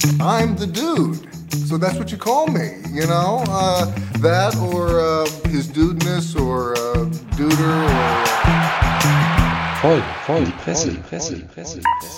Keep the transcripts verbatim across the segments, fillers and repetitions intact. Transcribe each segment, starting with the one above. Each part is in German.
I'm the dude. So that's what you call me, you know? Uh, that or uh, his dudeness or uh, duder or... Voll, voll, die Presse, die Presse, die Presse, die Presse.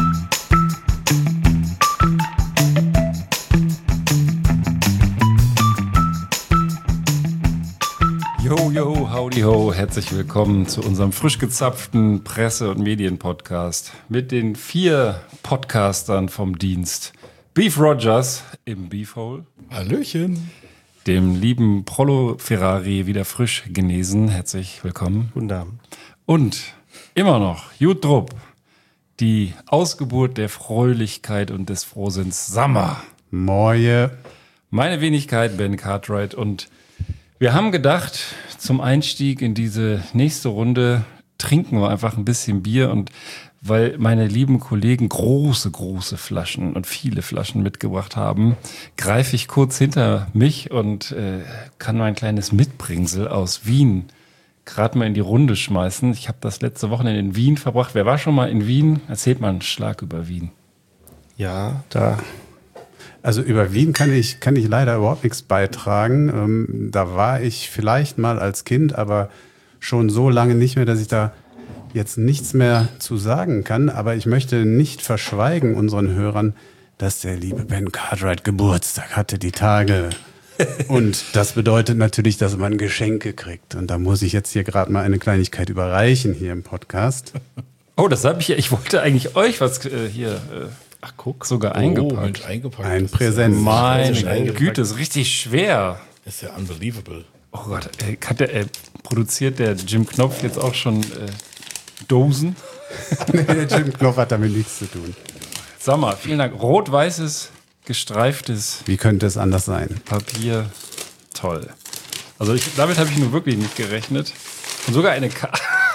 Yo, yo, howdy ho, herzlich willkommen zu unserem frisch gezapften Presse- und Medien-Podcast mit den vier Podcastern vom Dienst. Beef Rogers im Beefhole. Hallöchen. Dem lieben Prollo Ferrari wieder frisch genesen. Herzlich willkommen. Guten Abend. Und immer noch Jut Drupp, die Ausgeburt der Fröhlichkeit und des Frohsinns Sammer. Moje. Meine Wenigkeit Ben Cartwright und wir haben gedacht, zum Einstieg in diese nächste Runde trinken wir einfach ein bisschen Bier und weil meine lieben Kollegen große, große Flaschen und viele Flaschen mitgebracht haben, greife ich kurz hinter mich und äh, kann mein kleines Mitbringsel aus Wien gerade mal in die Runde schmeißen. Ich habe das letzte Wochenende in Wien verbracht. Wer war schon mal in Wien? Erzählt mal einen Schlag über Wien. Ja, da... Also über Wien kann ich, kann ich leider überhaupt nichts beitragen. Ähm, da war ich vielleicht mal als Kind, aber schon so lange nicht mehr, dass ich da jetzt nichts mehr zu sagen kann. Aber ich möchte nicht verschweigen unseren Hörern, dass der liebe Ben Cartwright Geburtstag hatte, die Tage. Und das bedeutet natürlich, dass man Geschenke kriegt. Und da muss ich jetzt hier gerade mal eine Kleinigkeit überreichen hier im Podcast. Oh, das habe ich ja. Ich wollte eigentlich euch was äh, hier... Äh Ach, guck, sogar eingepackt. Oh, eingepackt. Ein Präsent. Meine Güte, ist richtig schwer. Das ist ja unbelievable. Oh Gott, äh, hat der, äh, produziert der Jim Knopf jetzt auch schon äh, Dosen? Nee, der Jim Knopf hat damit nichts zu tun. Sag mal, vielen Dank. Rot-weißes, gestreiftes Wie könnte es anders sein? Papier. Toll. Also ich, damit habe ich nur wirklich nicht gerechnet. Und sogar eine Karte.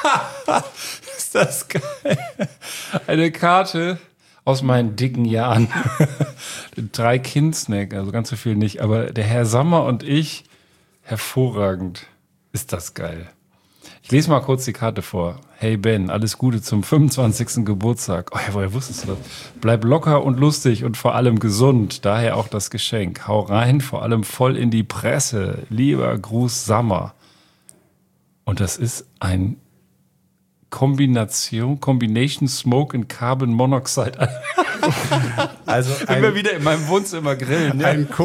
Ist das geil? Eine Karte aus meinen dicken Jahren. Drei Kind-Snack, also ganz so viel nicht. Aber der Herr Sammer und ich, hervorragend. Ist das geil. Ich lese mal kurz die Karte vor. Hey Ben, alles Gute zum fünfundzwanzigsten Geburtstag. Oh ja, woher wusstest du das? Bleib locker und lustig und vor allem gesund. Daher auch das Geschenk. Hau rein, vor allem voll in die Presse. Lieber Gruß Sammer. Und das ist ein Kombination, Combination Smoke and Carbon Monoxide. Also ein, Immer wieder in meinem Wohnzimmer grillen. Ja. ein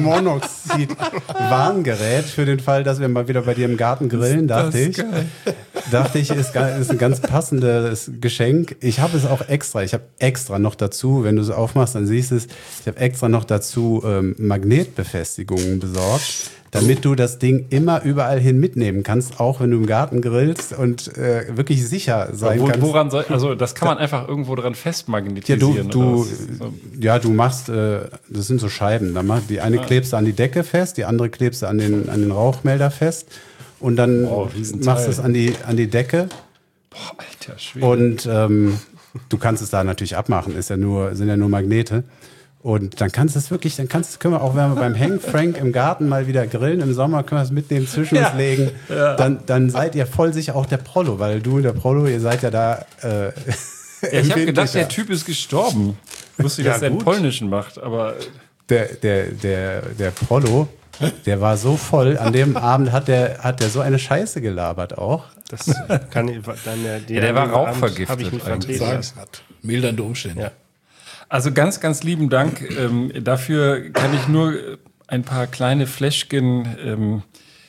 Kohlenmonoxid-Warngerät für den Fall, dass wir mal wieder bei dir im Garten grillen, dachte ich. Geil. Dachte ich, ist, ist ein ganz passendes Geschenk. Ich habe es auch extra, ich habe extra noch dazu, wenn du es aufmachst, dann siehst du es, ich habe extra noch dazu ähm, Magnetbefestigungen besorgt, damit du das Ding immer überall hin mitnehmen kannst, auch wenn du im Garten grillst und äh, wirklich sicher sein Wo, kannst. woran soll, also das kann man einfach irgendwo dran festmagnetisieren. Ja, du, du, oder was? So. ja, du machst, äh, das sind so Scheiben. Da mach, die eine Ah. klebst du an die Decke fest, die andere klebst du an den, an den Rauchmelder fest und dann Wow, Riesenteil. machst du es an die, an die Decke. Boah, alter Schwede. Und ähm, du kannst es da natürlich abmachen, ist ja nur, sind ja nur Magnete. Und dann kannst du es wirklich, dann kannst du, können wir auch, wenn wir beim Hank Frank im Garten mal wieder grillen, im Sommer können wir es mitnehmen, zwischen uns Ja. legen. Ja. Dann, dann seid ihr voll sicher auch der Prollo, weil du und der Prollo, ihr seid ja da. Äh, ja, ich habe gedacht, der empfindlicher. Typ ist gestorben. Ich wusste, Ja, dass er einen gut. polnischen macht, aber Der, der, der, der Prollo, der war so voll. An dem Abend hat der, hat der so eine Scheiße gelabert auch. Das kann ich dann ja, Ja, der war rauchvergiftet Habe ich mich eigentlich. vertreten Sagen lassen. hat. Mildernde Umstände. Ja. also ganz, ganz lieben Dank. Ähm, dafür kann ich nur ein paar kleine Fläschchen ähm,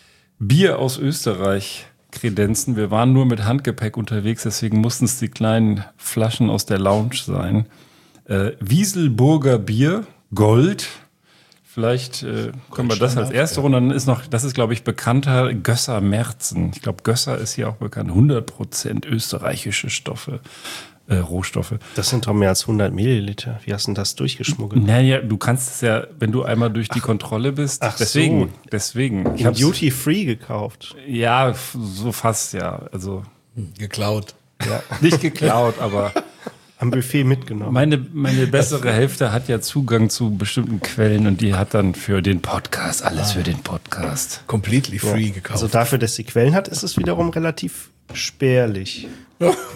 Bier aus Österreich kredenzen. Wir waren nur mit Handgepäck unterwegs, deswegen mussten es die kleinen Flaschen aus der Lounge sein. Äh, Wieselburger Bier, Gold. Vielleicht äh, können wir das als erste Runde. Dann ist noch, das ist, glaube ich, bekannter Gösser Merzen. Ich glaube, Gösser ist hier auch bekannt. hundert Prozent österreichische Stoffe, äh, Rohstoffe. Das sind doch mehr als hundert Milliliter. Wie hast du denn das durchgeschmuggelt? Naja, du kannst es ja, wenn du einmal durch die Kontrolle bist. ach deswegen, so. deswegen. Ich In hab's, Duty Free gekauft. ja, f- so fast, ja. Also Geklaut. ja, nicht geklaut, aber Am Buffet mitgenommen. meine, meine bessere Hälfte hat ja Zugang zu bestimmten Quellen und die hat dann für den Podcast, alles für den Podcast. Completely free gekauft. Also dafür, dass sie Quellen hat, ist es wiederum relativ spärlich.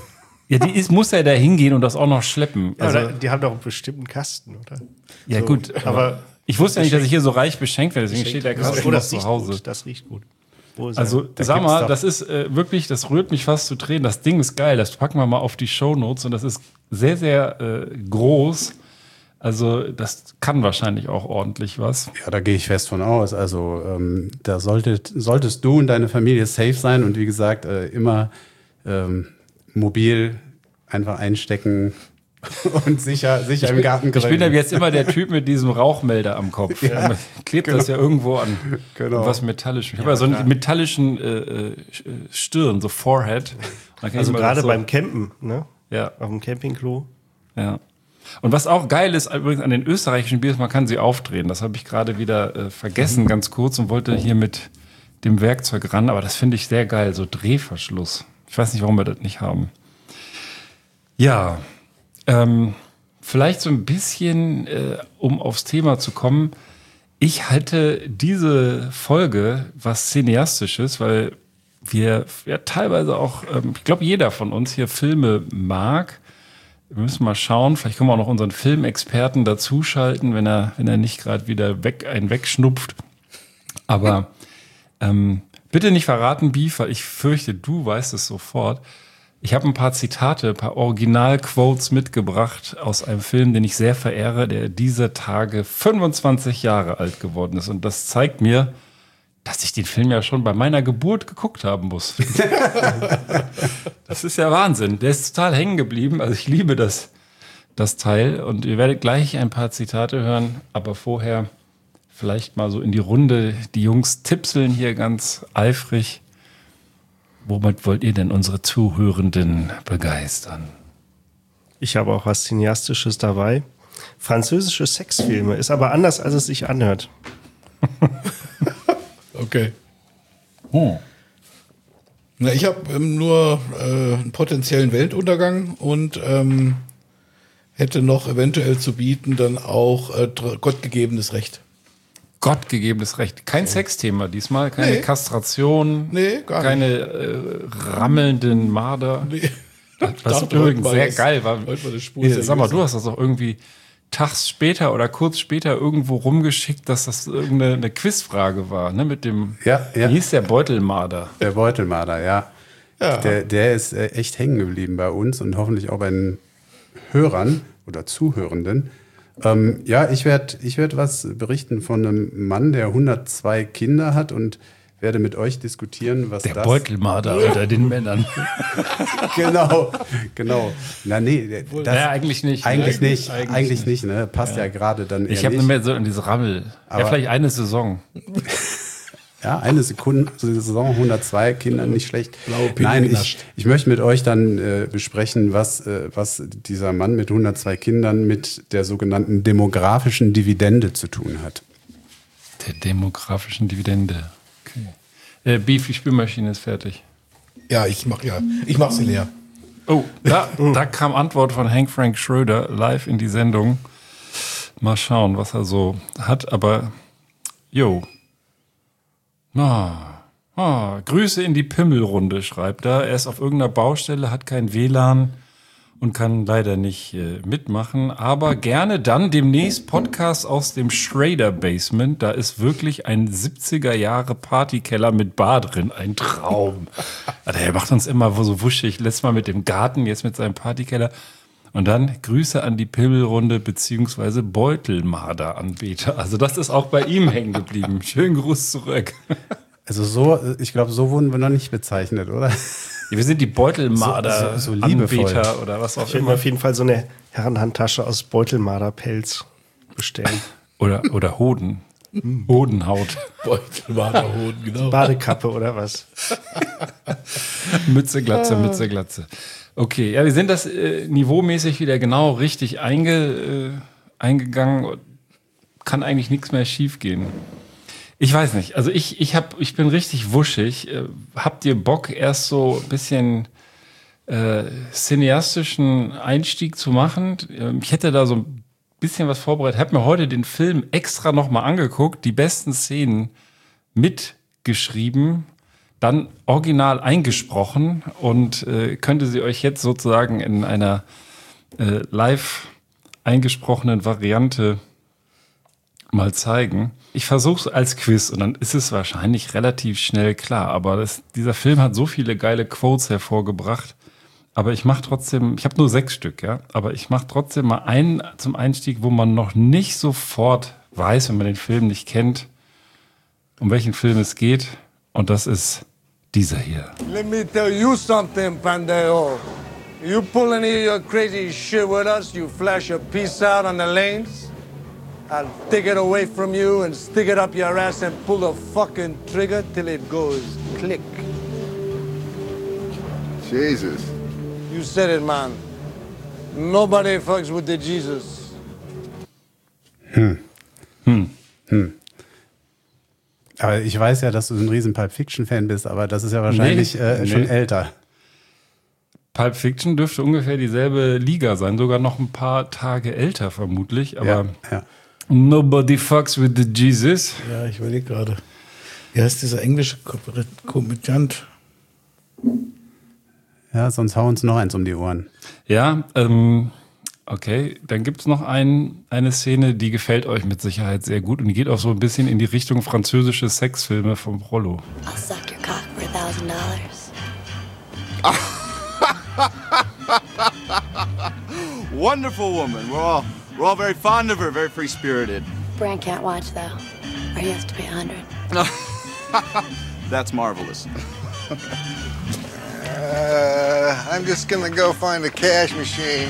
Ja, die ist, muss ja da hingehen und das auch noch schleppen. Also, Also, die haben doch einen bestimmten Kasten, oder? ja so, gut, aber aber ich wusste ja nicht, dass ich hier so reich beschenkt werde, deswegen steht der das, Kasten oh, noch das zu riecht Hause. gut. Das riecht gut. Wo ist Also, er? sag gibt's mal, doch- das ist äh, wirklich, das rührt mich fast zu Tränen. Das Ding ist geil, das packen wir mal auf die Shownotes und das ist sehr, sehr äh, groß. Also, das kann wahrscheinlich auch ordentlich was. Ja, da gehe ich fest von aus. Also ähm, da solltet, solltest du und deine Familie safe sein und wie gesagt, äh, immer ähm, mobil einfach einstecken und sicher, sicher im Garten Ich bin grillen. ja jetzt immer der Typ mit diesem Rauchmelder am Kopf. Ja, klebt das ja irgendwo an Genau. was Metallischem. Ich habe ja so einen metallischen äh, äh, Stirn, so Forehead. Dann kann Also ich mal gerade so, beim Campen, ne? ja, Auf dem Campingklo. ja. Und was auch geil ist übrigens an den österreichischen Biers, man kann sie aufdrehen. Das habe ich gerade wieder äh, vergessen, ganz kurz, und wollte hier mit dem Werkzeug ran. Aber das finde ich sehr geil, so Drehverschluss. Ich weiß nicht, warum wir das nicht haben. Ja, ähm, vielleicht so ein bisschen, äh, um aufs Thema zu kommen. Ich halte diese Folge was Cineastisches, weil wir ja teilweise auch, ähm, ich glaube, jeder von uns hier Filme mag. Wir müssen mal schauen, vielleicht können wir auch noch unseren Filmexperten dazuschalten, wenn er, wenn er nicht gerade wieder weg, einen wegschnupft. Aber ähm, bitte nicht verraten, Beef, weil ich fürchte, du weißt es sofort. Ich habe ein paar Zitate, ein paar Original-Quotes mitgebracht aus einem Film, den ich sehr verehre, der dieser Tage fünfundzwanzig Jahre alt geworden ist. Und das zeigt mir, dass ich den Film ja schon bei meiner Geburt geguckt haben muss. Das ist ja Wahnsinn. Der ist total hängen geblieben. Also ich liebe das, das Teil. Und ihr werdet gleich ein paar Zitate hören. Aber vorher vielleicht mal so in die Runde. Die Jungs tipseln hier ganz eifrig. Womit wollt ihr denn unsere Zuhörenden begeistern? Ich habe auch was Cineastisches dabei. Französische Sexfilme. Ist aber anders, als es sich anhört. Okay. Oh. Na, ich habe ähm, nur äh, einen potenziellen Weltuntergang und ähm, hätte noch eventuell zu bieten dann auch äh, tr- gottgegebenes Recht. Gottgegebenes Recht. Kein Sexthema diesmal, keine Nee. Kastration, Nee, gar keine äh, rammelnden Marder. Nee. Was Dachte, übrigens heute mal sehr was- geil war. heute mal eine Spur Hier, sag mal, seriöser. du hast das auch irgendwie tags später oder kurz später irgendwo rumgeschickt, dass das irgendeine eine Quizfrage war, ne? Mit dem, Ja, ja. wie hieß der Beutelmarder? Der Beutelmarder, ja. Ja. Der, der ist äh, echt hängen geblieben bei uns und hoffentlich auch bei den Hörern oder Zuhörenden. Ähm, ja, ich werde ich werd was berichten von einem Mann, der hundertzwei Kinder hat und werde mit euch diskutieren, was Der das... Beutelmarder unter den Männern. Genau, genau. Na nee, der- das, Ja, eigentlich nicht. eigentlich ne? nicht, eigentlich, nicht, ne? Passt ja, gerade dann eher Ich habe nicht. mehr so an diese Rammel. Ja, Aber- vielleicht eine Saison. Ja, eine Sekunde, Saison hundertzwei, Kinder, nicht schlecht. Blaue Pille Nein, ich, genascht. ich möchte mit euch dann äh, besprechen, was, äh, was dieser Mann mit hundertzwei Kindern mit der sogenannten demografischen Dividende zu tun hat. Der demografischen Dividende. Okay. Äh, Beef, die Spülmaschine ist fertig. Ja, ich mach ja, ich mach sie leer. Oh, da, da kam Antwort von Hank Frank Schröder live in die Sendung. Mal schauen, was er so hat, aber jo. Ah, ah, Grüße in die Pimmelrunde, schreibt er. Er ist auf irgendeiner Baustelle, hat kein W L A N und kann leider nicht äh, mitmachen, aber gerne dann demnächst Podcast aus dem Schrader Basement. Da ist wirklich ein siebziger Jahre Partykeller mit Bar drin. Ein Traum. Also, er macht uns immer so wuschig. Letztes Mal mit dem Garten, jetzt mit seinem Partykeller. Und dann Grüße an die Pimmelrunde beziehungsweise Beutelmarder-Anbeter. Also das ist auch bei ihm hängen geblieben. Schönen Gruß zurück. Also so, ich glaube, so wurden wir noch nicht bezeichnet, oder? Wir sind die Beutelmarder, So- so- so liebevoll. Anbeter oder was auch Ich werde mir immer. auf jeden Fall so eine Herrenhandtasche aus Beutelmarderpelz bestellen. Oder, oder Hoden. Hodenhaut. Beutelmarderhoden, genau. Badekappe oder was? Mütze, Glatze, Mütze, Glatze. Okay, ja, wir sind das äh, niveaumäßig wieder genau richtig einge, äh, eingegangen. Kann eigentlich nichts mehr schief gehen. Ich weiß nicht. Also ich, ich, hab, ich bin richtig wuschig. Äh, habt ihr Bock, erst so ein bisschen äh, cineastischen Einstieg zu machen? Ähm, ich hätte da so ein bisschen was vorbereitet. Hab mir heute den Film extra nochmal angeguckt, die besten Szenen mitgeschrieben. dann original eingesprochen und äh, könnte sie euch jetzt sozusagen in einer äh, live eingesprochenen Variante mal zeigen. Ich versuche es als Quiz und dann ist es wahrscheinlich relativ schnell klar, aber das, dieser Film hat so viele geile Quotes hervorgebracht, aber ich mache trotzdem, ich habe nur sechs Stück, ja, aber ich mache trotzdem mal einen zum Einstieg, wo man noch nicht sofort weiß, wenn man den Film nicht kennt, um welchen Film es geht. Und das ist dieser hier. Let me tell you something, Pandeo. You pull any of your crazy shit with us, you flash your piece out on the lanes, I'll take it away from you and stick it up your ass and pull the fucking trigger till it goes click. Jesus. You said it, man. Nobody fucks with the Jesus. Hm. Hm. Hm. Aber ich weiß ja, dass du ein riesen Pulp Fiction-Fan bist, aber das ist ja wahrscheinlich nee, äh, schon nee. älter. Pulp Fiction dürfte ungefähr dieselbe Liga sein, sogar noch ein paar Tage älter vermutlich, aber ja, ja. Nobody fucks with the Jesus. Ja, ich überlege gerade. Wie heißt dieser englische Komödiant? Ja, sonst hau uns noch eins um die Ohren. Ja, ähm, okay, dann gibt es noch ein, eine Szene, die gefällt euch mit Sicherheit sehr gut und die geht auch so ein bisschen in die Richtung französische Sexfilme vom Rollo. I'll suck your cock for a thousand dollars. Wonderful woman. We're all, we're all very fond of her, very free-spirited. Bran can't watch, though, or he has to pay a hundred. That's marvelous. Uh, I'm just gonna go find a cash machine.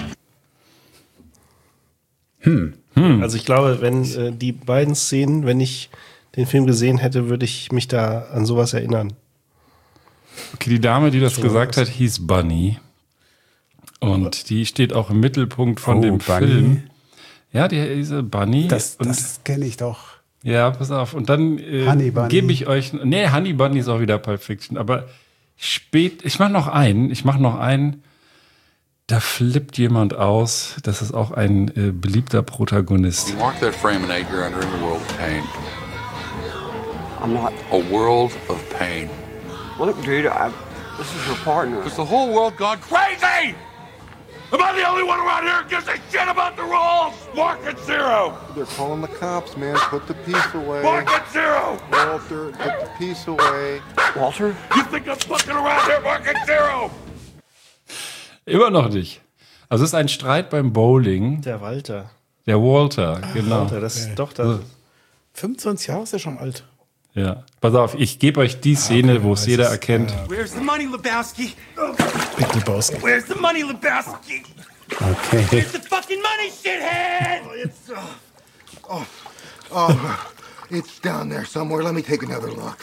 Hm. Hm. Also ich glaube, wenn äh, die beiden Szenen, wenn ich den Film gesehen hätte, würde ich mich da an sowas erinnern. Okay, die Dame, die das so gesagt was. hat, hieß Bunny. Und die steht auch im Mittelpunkt von oh, dem Bunny. Film. Ja, die, diese Bunny. Das, das kenne ich doch. Ja, pass auf. Und dann äh, gebe ich euch... Nee, Honey Bunny ist auch wieder Pulp Fiction. Aber spät... Ich mache noch einen. Ich mache noch einen. Da flippt jemand aus. Das ist auch ein äh, beliebter Protagonist. You mark that frame and eight, you're entering a world of pain. I'm not. A world of pain. Look, dude, I, this is your partner. Is the whole world gone crazy? Am I the only one around here who gives a shit about the rules? Market zero. They're calling the cops, man. Put the piece away. Market zero. Walter, put the piece away. Walter? You think I'm fucking around here? Market zero. Immer noch nicht. Also es ist ein Streit beim Bowling. Der Walter. Der Walter, genau. Walter, das ist doch das. fünfundzwanzig Jahre ist ja schon alt. Ja, pass auf, ich gebe euch die Szene, okay, wo es jeder erkennt. Where's the money, Lebowski? Big Lebowski. Where's the money, Lebowski? Okay. Where's the fucking money, shithead? Oh, it's, uh, oh, oh, it's down there somewhere. Let me take another look.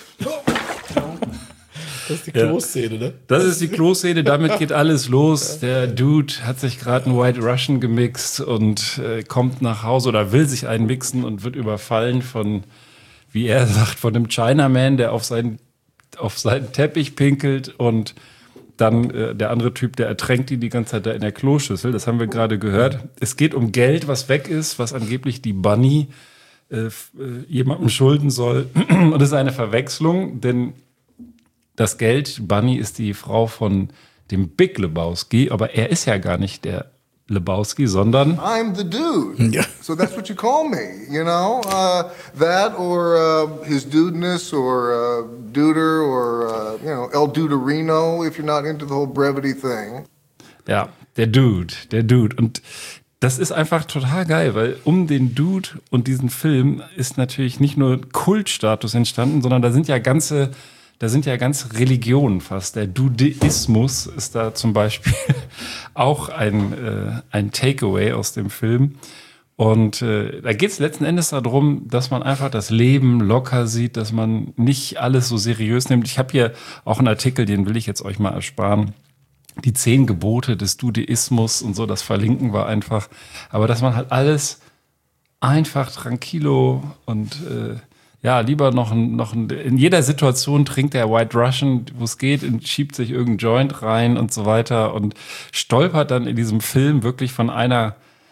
Das ist die Kloszene, ne? Das ist die Kloszene, damit geht alles los. Der Dude hat sich gerade einen White Russian gemixt und äh, kommt nach Hause oder will sich einen mixen und wird überfallen von, wie er sagt, von einem Chinaman, der auf seinen, auf seinen Teppich pinkelt und dann äh, der andere Typ, der ertränkt ihn die ganze Zeit da in der Kloschüssel. Das haben wir gerade gehört. Es geht um Geld, was weg ist, was angeblich die Bunny äh, äh, jemandem schulden soll. Und es ist eine Verwechslung, denn das Geld, Bunny ist die Frau von dem Big Lebowski, aber er ist ja gar nicht der Lebowski, sondern I'm the dude. Ja. So that's what you call me, you know? Uh, that or uh, his dudeness or uh, duder or, uh, you know, El Duderino if you're not into the whole brevity thing. Ja, der Dude, der Dude. Und das ist einfach total geil, weil um den Dude und diesen Film ist natürlich nicht nur Kultstatus entstanden, sondern da sind ja ganze Da sind ja ganze Religionen fast. Der Dudeismus ist da zum Beispiel auch ein, äh, ein Takeaway aus dem Film. Und äh, da geht es letzten Endes darum, dass man einfach das Leben locker sieht, dass man nicht alles so seriös nimmt. Ich habe hier auch einen Artikel, den will ich jetzt euch mal ersparen. Die zehn Gebote des Dudeismus und so, das verlinken wir einfach. Aber dass man halt alles einfach tranquilo und äh, ja, lieber noch ein, noch ein, in jeder Situation trinkt der White Russian, wo es geht, und schiebt sich irgendein Joint rein und so weiter und stolpert dann in diesem Film wirklich von einer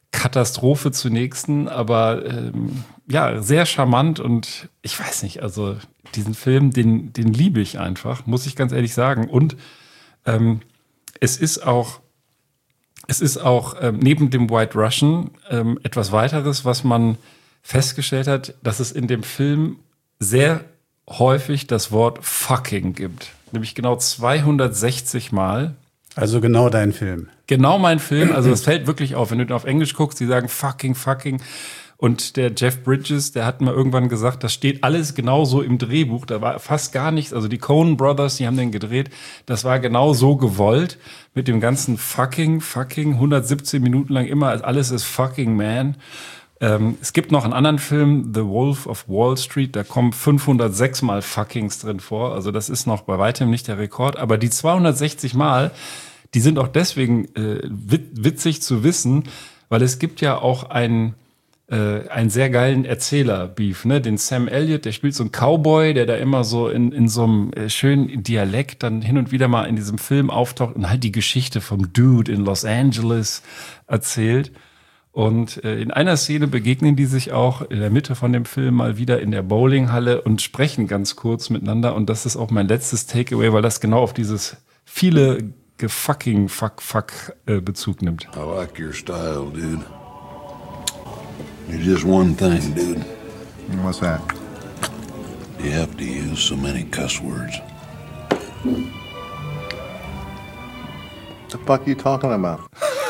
Katastrophe zur nächsten, aber ähm, ja, sehr charmant und ich weiß nicht, also diesen Film, den, den liebe ich einfach, muss ich ganz ehrlich sagen. Und ähm, es ist auch, es ist auch ähm, neben dem White Russian ähm, etwas weiteres, was man festgestellt hat, dass es in dem Film sehr häufig das Wort fucking gibt. Nämlich genau zweihundertsechzig Mal. Also genau dein Film. Genau mein Film. Also es fällt wirklich auf, wenn du auf Englisch guckst, die sagen fucking, fucking. Und der Jeff Bridges, der hat mal irgendwann gesagt, das steht alles genau so im Drehbuch. Da war fast gar nichts. Also die Coen Brothers, die haben den gedreht. Das war genau so gewollt. Mit dem ganzen fucking, fucking, hundertsiebzehn Minuten lang immer, alles ist fucking man. Ähm, es gibt noch einen anderen Film, The Wolf of Wall Street, da kommen fünfhundertsechs Mal Fuckings drin vor. Also das ist noch bei weitem nicht der Rekord. Aber die zweihundertsechzig Mal, die sind auch deswegen äh, witzig zu wissen, weil es gibt ja auch einen, äh, einen sehr geilen Erzähler-Beef, ne? Den Sam Elliott, der spielt so einen Cowboy, der da immer so in, in so einem äh, schönen Dialekt dann hin und wieder mal in diesem Film auftaucht und halt die Geschichte vom Dude in Los Angeles erzählt. Und äh, in einer Szene begegnen die sich auch in der Mitte von dem Film mal wieder in der Bowlinghalle und sprechen ganz kurz miteinander. Und das ist auch mein letztes Takeaway, weil das genau auf dieses viele gefucking fuck fuck äh, Bezug nimmt. I like your style, dude. There's just one thing, dude. What's that? You have to use so many cuss words. The fuck you talking about?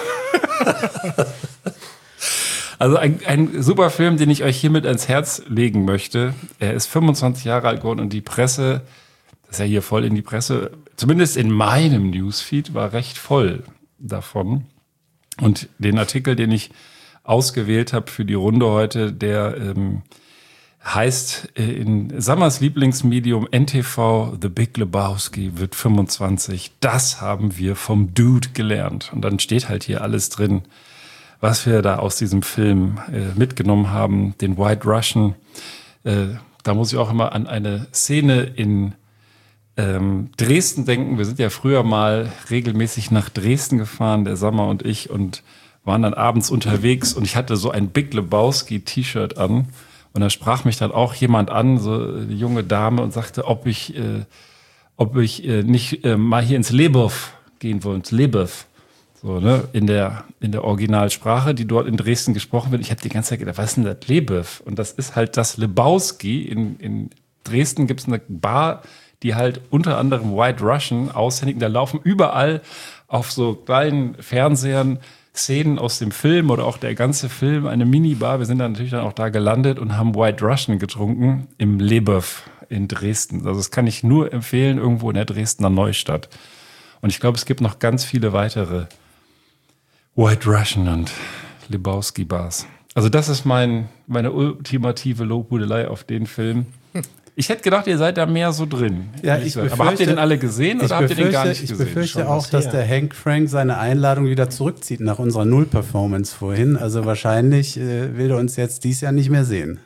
Also ein, ein super Film, den ich euch hiermit ans Herz legen möchte. Er ist fünfundzwanzig Jahre alt geworden und die Presse, das ist ja hier voll in die Presse, zumindest in meinem Newsfeed, war recht voll davon. Und den Artikel, den ich ausgewählt habe für die Runde heute, der ähm, heißt äh, in Sammers Lieblingsmedium N T V, The Big Lebowski wird fünfundzwanzig. Das haben wir vom Dude gelernt. Und dann steht halt hier alles drin, was wir da aus diesem Film äh, mitgenommen haben. Den White Russian. Äh, da muss ich auch immer an eine Szene in ähm, Dresden denken. Wir sind ja früher mal regelmäßig nach Dresden gefahren, der Sammer und ich, und waren dann abends unterwegs und ich hatte so ein Big Lebowski-T-Shirt an. Und da sprach mich dann auch jemand an, so eine junge Dame, und sagte, ob ich, äh, ob ich äh, nicht äh, mal hier ins Lebow gehen wollte, ins Lebow. So, ne, in der, in der Originalsprache, die dort in Dresden gesprochen wird. Ich habe die ganze Zeit gedacht, was ist denn das Lebow? Und das ist halt das Lebowski. In, in Dresden gibt es eine Bar, die halt unter anderem White Russian aushändigt. Da laufen überall auf so kleinen Fernsehern Szenen aus dem Film oder auch der ganze Film, eine Minibar. Wir sind dann natürlich dann auch da gelandet und haben White Russian getrunken im Lebow in Dresden. Also das kann ich nur empfehlen, irgendwo in der Dresdner Neustadt. Und ich glaube, es gibt noch ganz viele weitere White Russian und Lebowski-Bars. Also das ist mein, meine ultimative Lobhudelei auf den Film. Ich hätte gedacht, ihr seid da mehr so drin. Ja, ich Aber habt ihr den alle gesehen oder habt ihr den gar nicht ich gesehen? Ich befürchte Schon auch, was dass her. der Hank Frank seine Einladung wieder zurückzieht nach unserer Null-Performance vorhin. Also wahrscheinlich äh, will er uns jetzt dies Jahr nicht mehr sehen.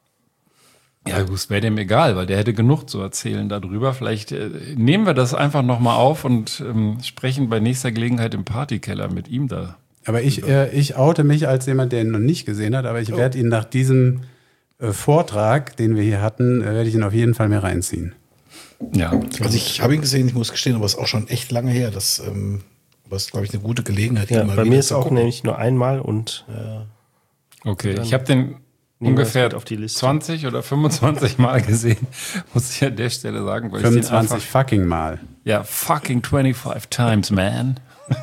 Ja, gut, wäre dem egal, weil der hätte genug zu erzählen darüber. Vielleicht äh, nehmen wir das einfach nochmal auf und ähm, sprechen bei nächster Gelegenheit im Partykeller mit ihm da. Aber ich, äh, ich oute mich als jemand, der ihn noch nicht gesehen hat, aber ich Oh. werde ihn nach diesem äh, Vortrag, den wir hier hatten, äh, werde ich ihn auf jeden Fall mehr reinziehen. Ja. Also ich habe ihn gesehen, ich muss gestehen, aber es ist auch schon echt lange her. Das ähm, aber ist, glaube ich, eine gute Gelegenheit. Ja, ihn mal bei wieder mir ist zu auch gucken. nämlich nur einmal und Okay, dann ich habe den nehmen wir ungefähr das mit auf die Liste. zwanzig oder fünfundzwanzig Mal gesehen, muss ich an der Stelle sagen. Weil ich den fünfundzwanzig einfach, fucking Mal. ja, fucking twenty-five times, man.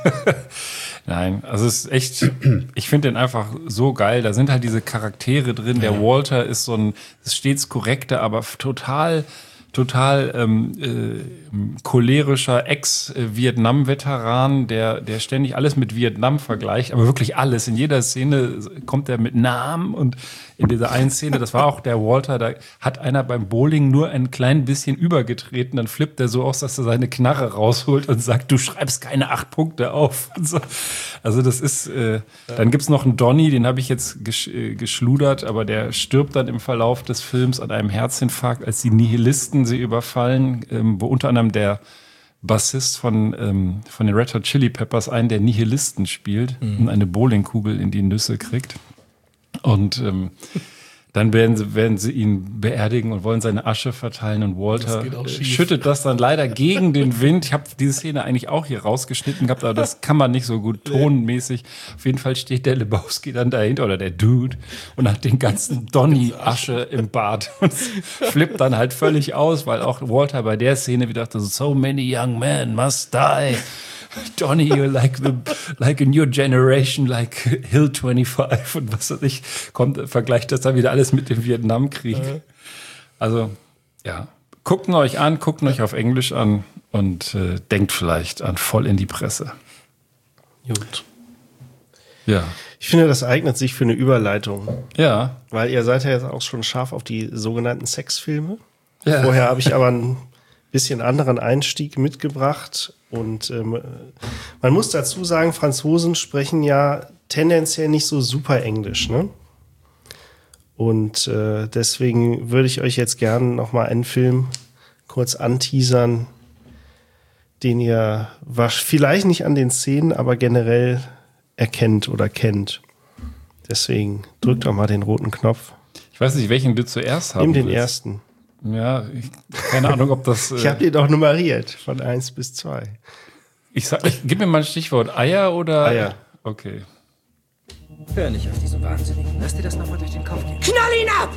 Nein, also es ist echt, ich finde den einfach so geil. Da sind halt diese Charaktere drin. Der Walter ist so ein, ist stets korrekter, aber total, total ähm, äh, cholerischer Ex-Vietnam-Veteran, der, der ständig alles mit Vietnam vergleicht, aber wirklich alles. In jeder Szene kommt er mit Namen und in dieser einen Szene, das war auch der Walter, da hat einer beim Bowling nur ein klein bisschen übergetreten, dann flippt er so aus, dass er seine Knarre rausholt und sagt, du schreibst keine acht Punkte auf. Und so. Also das ist, äh, dann gibt's noch einen Donny, den habe ich jetzt gesch äh, geschludert, aber der stirbt dann im Verlauf des Films an einem Herzinfarkt, als die Nihilisten sie überfallen, ähm, wo unter anderem der Bassist von, ähm, von den Red Hot Chili Peppers einen der Nihilisten spielt Mhm. und eine Bowlingkugel in die Nüsse kriegt. Und ähm, dann werden sie, werden sie ihn beerdigen und wollen seine Asche verteilen und Walter Das geht auch äh, schief. schüttet das dann leider gegen den Wind. Ich habe diese Szene eigentlich auch hier rausgeschnitten gehabt, aber das kann man nicht so gut tonmäßig. Auf jeden Fall steht der Lebowski dann dahinter oder der Dude und hat den ganzen Donny-Asche im Bart und flippt dann halt völlig aus, weil auch Walter bei der Szene wieder dachte, so many young men must die. Donny, you're like the, like a new generation, like Hill fünfundzwanzig und was weiß ich, kommt, vergleicht das dann wieder alles mit dem Vietnamkrieg. Also, ja, guckt ihn euch an, guckt ihn euch auf Englisch an und äh, denkt vielleicht an Voll in die Presse. Gut. Ja. Ich finde, das eignet sich für eine Überleitung. Ja. Weil ihr seid ja jetzt auch schon scharf auf die sogenannten Sexfilme. Ja. Vorher habe ich aber ein bisschen anderen Einstieg mitgebracht. Und ähm, man muss dazu sagen, Franzosen sprechen ja tendenziell nicht so super Englisch, ne? Und äh, deswegen würde ich euch jetzt gerne noch mal einen Film kurz anteasern, den ihr wasch- vielleicht nicht an den Szenen, aber generell erkennt oder kennt. Deswegen drückt doch mal den roten Knopf. Ich weiß nicht, welchen du zuerst haben Nimm den willst. ersten. Ja, ich, keine Ahnung, ob das... Äh, Ich habe den doch nummeriert, von eins bis zwei. ich sag, ich, gib mir mal ein Stichwort. Eier oder... Eier. Okay. Hör nicht auf diesen Wahnsinnigen. Lass dir das nochmal durch den Kopf gehen. Knall ihn ab!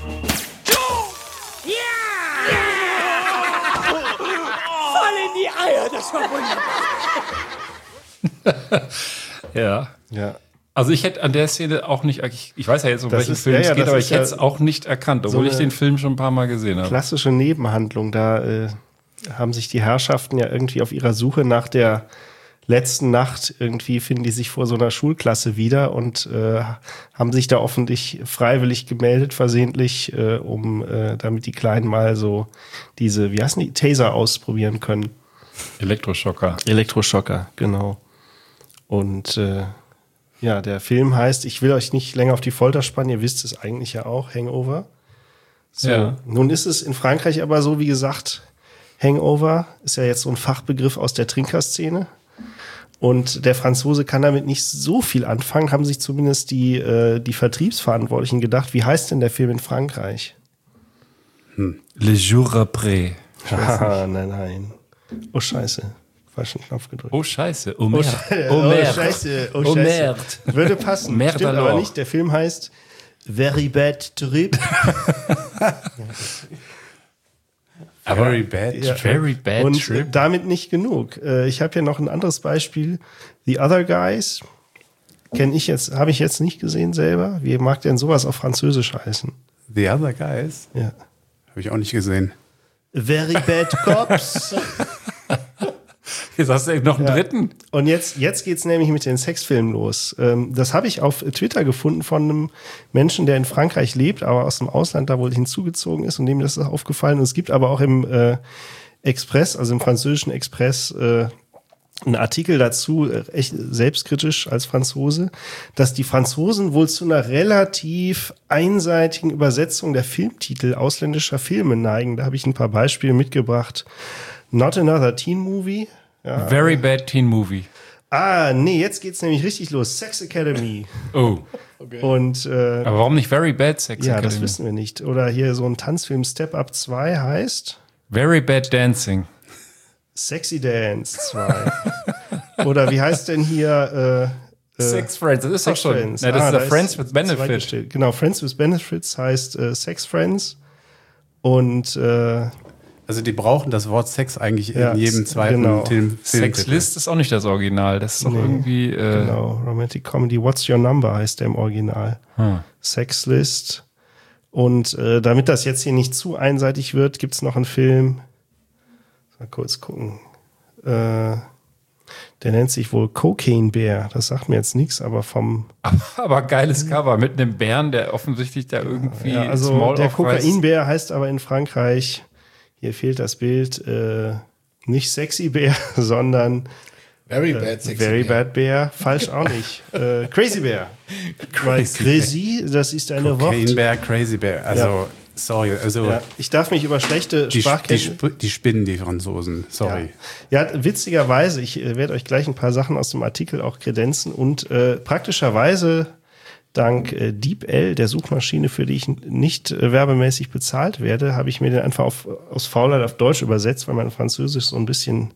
Voll in die Eier, das war wunderbar. Ja. Ja. Also ich hätte an der Szene auch nicht, ich, ich weiß ja jetzt, um Das welchen ist- Film ja, es ja, geht, das aber ist ich hätte ja es auch nicht erkannt, obwohl so ich eine den Film schon ein paar Mal gesehen habe. Klassische Nebenhandlung. Da äh, haben sich die Herrschaften ja irgendwie auf ihrer Suche nach der letzten Nacht irgendwie finden die sich vor so einer Schulklasse wieder und äh, haben sich da offensichtlich freiwillig gemeldet, versehentlich, äh, um äh, damit die Kleinen mal so diese, wie heißen die, Taser ausprobieren können. Elektroschocker. Elektroschocker, genau. Und äh, ja, der Film heißt, ich will euch nicht länger auf die Folter spannen, ihr wisst es eigentlich ja auch, Hangover. So. Ja. Nun ist es in Frankreich aber so, wie gesagt, Hangover ist ja jetzt so ein Fachbegriff aus der Trinkerszene. Und der Franzose kann damit nicht so viel anfangen, haben sich zumindest die, äh, die Vertriebsverantwortlichen gedacht. Wie heißt denn der Film in Frankreich? Hm. Le Jour après. Haha, nein, nein. Oh, scheiße. Falschen Knopf gedrückt. Oh, scheiße. Oh, Oh, merde. Scheiße. Oh, Oh, merde. Scheiße. Oh, Oh, Scheiße. merde. Würde passen. Merde Stimmt aber alors. nicht. Der Film heißt Very Bad Trip. Very bad Ja. trip. Very bad Und trip. damit nicht genug. Äh, Ich habe hier noch ein anderes Beispiel. The Other Guys. Kenne ich jetzt, habe ich jetzt nicht gesehen selber. Wie mag denn sowas auf Französisch heißen? The Other Guys? Ja. Habe ich auch nicht gesehen. Very Bad Cops. Jetzt hast du noch einen Ja. dritten. Und jetzt, jetzt geht's nämlich mit den Sexfilmen los. Ähm, das habe ich auf Twitter gefunden von einem Menschen, der in Frankreich lebt, aber aus dem Ausland da wohl hinzugezogen ist und dem ist das aufgefallen. Und es gibt aber auch im äh, Express, also im französischen Express, äh, einen Artikel dazu, äh, echt selbstkritisch als Franzose, dass die Franzosen wohl zu einer relativ einseitigen Übersetzung der Filmtitel ausländischer Filme neigen. Da habe ich ein paar Beispiele mitgebracht. Not Another Teen Movie. Ja. Very bad teen movie. Ah, nee, jetzt geht's nämlich richtig los. Sex Academy. Oh. Und äh, Aber warum nicht Very bad Sex ja, Academy? das wissen wir nicht. Oder hier so ein Tanzfilm Step Up zwei heißt Very bad dancing. Sexy Dance zwei. Oder wie heißt denn hier äh, äh, Sex Friends, das ist Sex doch schon. Friends. Na, das Ah, ist der da Friends with Benefit. zwei gestellt. Genau, Friends with Benefits heißt äh, Sex Friends. Und äh, Also die brauchen das Wort Sex eigentlich Ja, in jedem zweiten genau. Film. Sex List ist auch nicht das Original. Das ist doch Nee, irgendwie. Äh, genau, Romantic Comedy What's Your Number heißt der im Original. Hm. Sex List. Und äh, damit das jetzt hier nicht zu einseitig wird, gibt's noch einen Film. Mal kurz gucken. Äh, der nennt sich wohl Cocaine Bear. Das sagt mir jetzt nichts, aber vom. Aber geiles Cover mit einem Bären, der offensichtlich da irgendwie. Ja, also Small der aufreißt. Kokainbär heißt aber in Frankreich, hier fehlt das Bild, äh, nicht Sexy Bear, sondern Very äh, bad sexy Very bear. Bad Bear. Falsch auch nicht. äh, Crazy Bear. Weil Crazy Crazy, das ist eine Wort. Cocaine Bear, Crazy Bear. Also Ja. Sorry, also ja, ich darf mich über schlechte die, Sprachkenntnisse... die, Sp- die spinnen, die Franzosen. Sorry. Ja, ja witzigerweise, ich äh, werde euch gleich ein paar Sachen aus dem Artikel auch kredenzen und äh, praktischerweise dank äh, DeepL, der Suchmaschine, für die ich nicht äh, werbemäßig bezahlt werde, habe ich mir den einfach auf, aus Faulheit auf Deutsch übersetzt, weil mein Französisch so ein bisschen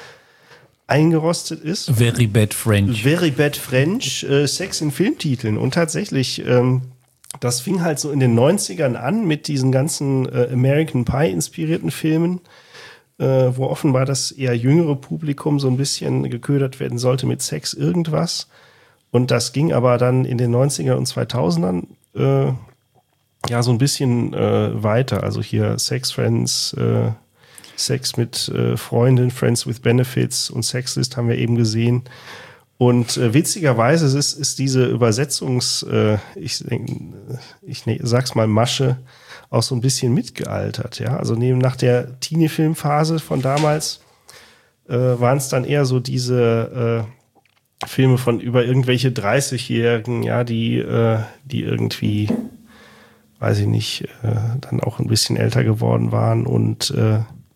eingerostet ist. Very bad French. Very bad French, äh, Sex in Filmtiteln. Und tatsächlich, ähm, das fing halt so in den neunzigern an mit diesen ganzen äh, American Pie-inspirierten Filmen, äh, wo offenbar das eher jüngere Publikum so ein bisschen geködert werden sollte mit Sex irgendwas. Und das ging aber dann in den neunzigern und zweitausendern äh, ja so ein bisschen äh, weiter. Also hier Sex Friends, äh, Sex mit äh, Freundin, Friends with Benefits und Sexlist haben wir eben gesehen. Und äh, witzigerweise ist, ist diese Übersetzungs, äh, ich, ich ne, sag's mal, Masche auch so ein bisschen mitgealtert. Ja? Also neben nach der Teenie-Filmphase von damals äh, waren es dann eher so diese äh, Filme von über irgendwelche dreißigjährigen, ja, die, äh, die irgendwie, weiß ich nicht, äh, dann auch ein bisschen älter geworden waren und äh,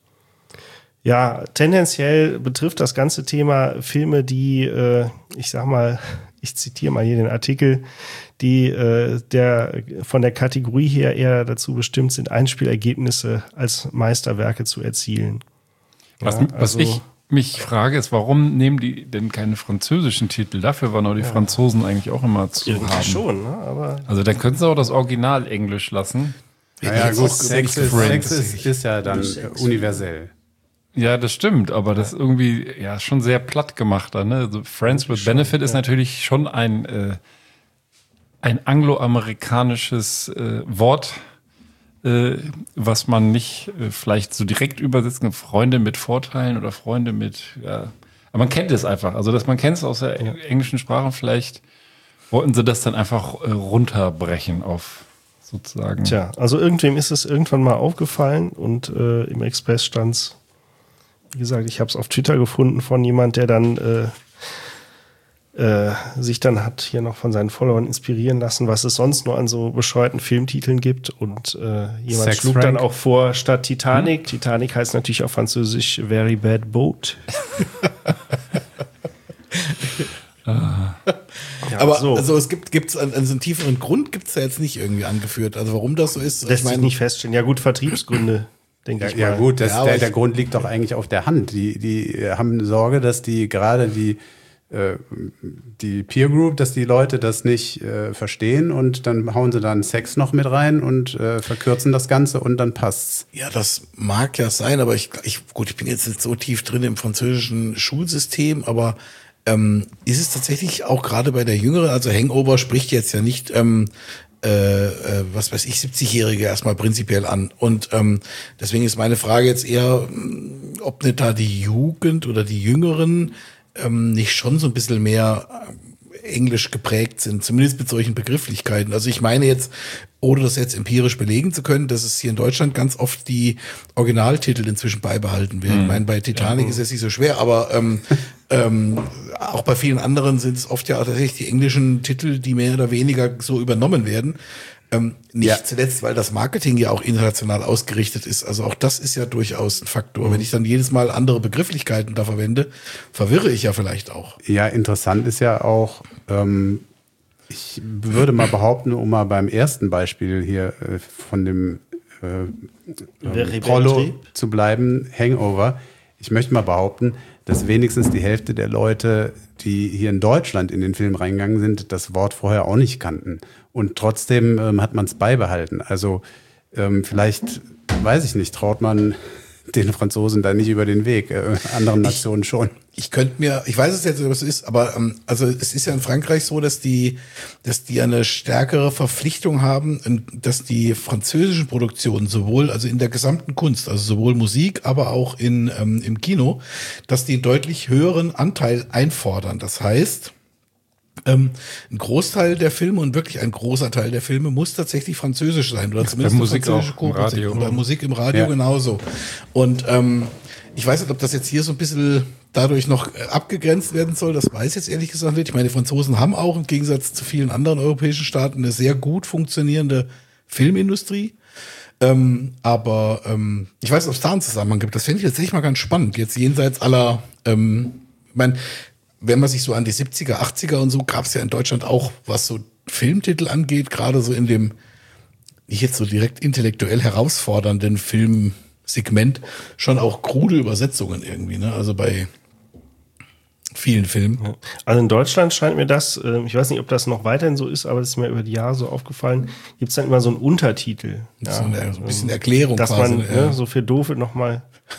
ja, tendenziell betrifft das ganze Thema Filme, die, äh, ich sag mal, ich zitiere mal hier den Artikel, die äh, der von der Kategorie her eher dazu bestimmt sind, Einspielergebnisse als Meisterwerke zu erzielen. Was, Ja, was also, ich mich frage, ist, warum nehmen die denn keine französischen Titel? Dafür waren auch die ja. Franzosen eigentlich auch immer zu irgendwie haben. schon, ne? Aber also dann können sie auch das Original Englisch lassen. Ja, ja gut, Sex ist, Sex ist, ist ja dann Sex. universell. Ja, das stimmt, aber das ist irgendwie ja schon sehr platt gemacht da, ne? Also Friends with Benefit ist natürlich schon ein äh, ein angloamerikanisches äh, Wort, äh, was man nicht äh, vielleicht so direkt übersetzt, Freunde mit Vorteilen oder Freunde mit, ja, aber man kennt es einfach. Also dass man kennt es aus der ja. englischen Sprache, vielleicht wollten sie das dann einfach äh, runterbrechen auf sozusagen. Tja, also irgendwem ist es irgendwann mal aufgefallen und äh, im Express stand's. Wie gesagt, ich habe es auf Twitter gefunden von jemand, der dann äh, äh, sich dann hat hier noch von seinen Followern inspirieren lassen, was es sonst nur an so bescheuerten Filmtiteln gibt. Und äh, jemand Sex schlug Frank. dann auch vor, statt Titanic, hm? Titanic heißt natürlich auf Französisch Very Bad Boat. Ja, aber so. also es gibt gibt's einen, also einen tieferen Grund gibt's da jetzt nicht irgendwie angeführt. Also warum das so ist, lässt ich mein, sich nicht feststellen. Ja gut, Vertriebsgründe. Denke ja, ich ja mal. gut, das, ja, der, ich, der Grund liegt doch eigentlich auf der Hand. Die, die haben Sorge, dass die gerade die, äh, die Peer Group, dass die Leute das nicht äh, verstehen und dann hauen sie dann Sex noch mit rein und äh, verkürzen das Ganze und dann passt's. Ja, das mag ja sein, aber ich, ich gut, ich bin jetzt nicht so tief drin im französischen Schulsystem, aber ähm, ist es tatsächlich auch gerade bei der Jüngeren, also Hangover spricht jetzt ja nicht ähm, Äh, äh, was weiß ich, siebzigjährige erstmal prinzipiell an. Und ähm, deswegen ist meine Frage jetzt eher, ob nicht da die Jugend oder die Jüngeren ähm, nicht schon so ein bisschen mehr äh, englisch geprägt sind, zumindest mit solchen Begrifflichkeiten. Also ich meine jetzt, ohne das jetzt empirisch belegen zu können, dass es hier in Deutschland ganz oft die Originaltitel inzwischen beibehalten werden. Mhm. Ich meine, bei Titanic ja, ist es nicht so schwer, aber ähm, ähm, auch bei vielen anderen sind es oft ja tatsächlich die englischen Titel, die mehr oder weniger so übernommen werden. Ähm, nicht ja. zuletzt, weil das Marketing ja auch international ausgerichtet ist. Also auch das ist ja durchaus ein Faktor. Mhm. Wenn ich dann jedes Mal andere Begrifflichkeiten da verwende, verwirre ich ja vielleicht auch. Ja, interessant ist ja auch, ähm, ich würde mal behaupten, um mal beim ersten Beispiel hier äh, von dem äh, äh, Prollo zu bleiben, Hangover. Ich möchte mal behaupten, dass wenigstens die Hälfte der Leute, die hier in Deutschland in den Film reingegangen sind, das Wort vorher auch nicht kannten. Und trotzdem ähm, hat man es beibehalten. Also ähm, vielleicht, weiß ich nicht, traut man den Franzosen da nicht über den Weg, äh, anderen Nationen ich, schon. Ich könnte mir, ich weiß es jetzt nicht, was es ist, aber ähm, also es ist ja in Frankreich so, dass die, dass die eine stärkere Verpflichtung haben, dass die französischen Produktionen sowohl, also in der gesamten Kunst, also sowohl Musik, aber auch in ähm, im Kino, dass die einen deutlich höheren Anteil einfordern. Das heißt, Ähm, ein Großteil der Filme und wirklich ein großer Teil der Filme muss tatsächlich französisch sein oder zumindest Musik französische auch im Radio. Oder Musik im Radio ja. genauso. Und ähm, ich weiß nicht, ob das jetzt hier so ein bisschen dadurch noch abgegrenzt werden soll, das weiß ich jetzt ehrlich gesagt nicht. Ich meine, die Franzosen haben auch im Gegensatz zu vielen anderen europäischen Staaten eine sehr gut funktionierende Filmindustrie. Ähm, aber ähm, ich weiß, ob es da einen Zusammenhang gibt. Das fände ich jetzt echt mal ganz spannend. Jetzt jenseits aller, ähm, ich meine, wenn man sich so an die siebziger, achtziger und so, gab es ja in Deutschland auch, was so Filmtitel angeht, gerade so in dem nicht jetzt so direkt intellektuell herausfordernden Filmsegment, schon auch krude Übersetzungen irgendwie, ne? Also bei vielen Filmen. Also in Deutschland scheint mir das, äh, ich weiß nicht, ob das noch weiterhin so ist, aber das ist mir über die Jahre so aufgefallen, gibt es dann immer so einen Untertitel. So, eine, so ein bisschen Erklärung dass quasi. man ja. ne, so für Doofe nochmal.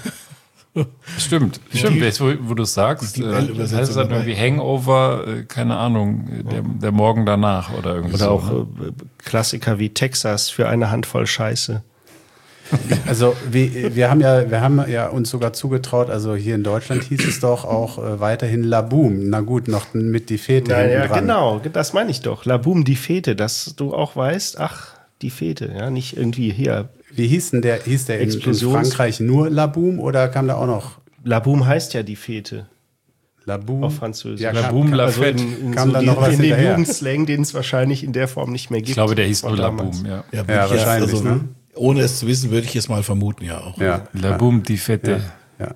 Stimmt, stimmt. Jetzt, wo, wo du es sagst, äh, heißt es dann irgendwie Hangover, äh, keine Ahnung, äh, der, der Morgen danach oder irgendwie Oder so, auch ne? äh, Klassiker wie Texas für eine Handvoll Scheiße. Also wir, wir haben ja, wir haben ja uns sogar zugetraut, also hier in Deutschland hieß es doch auch äh, weiterhin La Boom. Na gut, noch mit die Fete Na, hinten ja, dran. genau, das meine ich doch. La Boom, die Fete, dass du auch weißt, ach, die Fete, ja, nicht irgendwie hier. Wie hieß denn der, hieß der in, in Frankreich nur La Boom oder kam da auch noch? La Boom heißt ja die Fete. La Boom. Auf Französisch. Ja, La Boom, La also Fête. in, in Kam so dann die, noch was in dem hinterher? Jugendslang, den es wahrscheinlich in der Form nicht mehr gibt. Ich glaube, der hieß von nur La damals. Boom, ja. Ja, Ja, ja wahrscheinlich, also, ne? Ohne es zu wissen, würde ich es mal vermuten, ja auch. Ja. La Ja. Boom, die Fette. Ja.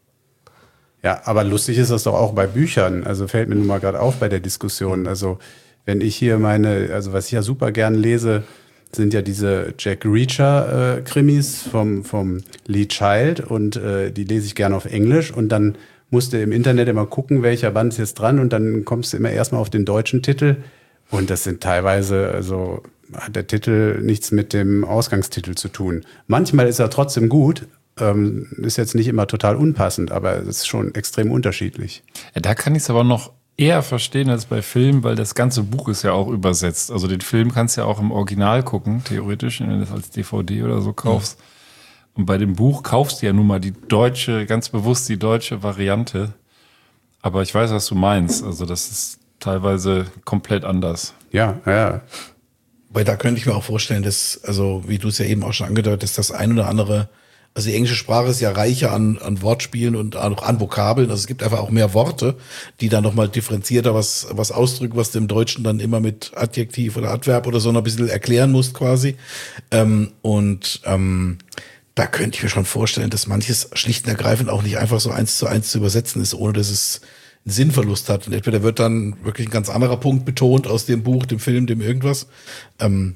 Ja, aber lustig ist das doch auch bei Büchern. Also fällt mir nun mal gerade auf bei der Diskussion. Also wenn ich hier meine, also was ich ja super gern lese, sind ja diese Jack Reacher äh, Krimis vom, vom Lee Child und äh, die lese ich gerne auf Englisch und dann musst du im Internet immer gucken, welcher Band ist jetzt dran und dann kommst du immer erstmal auf den deutschen Titel und das sind teilweise, also hat der Titel nichts mit dem Ausgangstitel zu tun. Manchmal ist er trotzdem gut, ähm, ist jetzt nicht immer total unpassend, aber es ist schon extrem unterschiedlich. Ja, da kann ich es aber noch eher verstehen als bei Filmen, weil das ganze Buch ist ja auch übersetzt. Also den Film kannst du ja auch im Original gucken, theoretisch, wenn du das als D V D oder so kaufst. Ja. Und bei dem Buch kaufst du ja nun mal die deutsche, ganz bewusst die deutsche Variante. Aber ich weiß, was du meinst. Also das ist teilweise komplett anders. Ja, ja. Weil da könnte ich mir auch vorstellen, dass, also wie du es ja eben auch schon angedeutet hast, das ein oder andere, also die englische Sprache ist ja reicher an, an Wortspielen und auch an Vokabeln. Also es gibt einfach auch mehr Worte, die dann nochmal differenzierter was, was ausdrücken, was du im Deutschen dann immer mit Adjektiv oder Adverb oder so noch ein bisschen erklären musst quasi. Ähm, und ähm, da könnte ich mir schon vorstellen, dass manches schlicht und ergreifend auch nicht einfach so eins zu eins zu übersetzen ist, ohne dass es einen Sinnverlust hat. Und entweder wird dann wirklich ein ganz anderer Punkt betont aus dem Buch, dem Film, dem irgendwas. Ähm,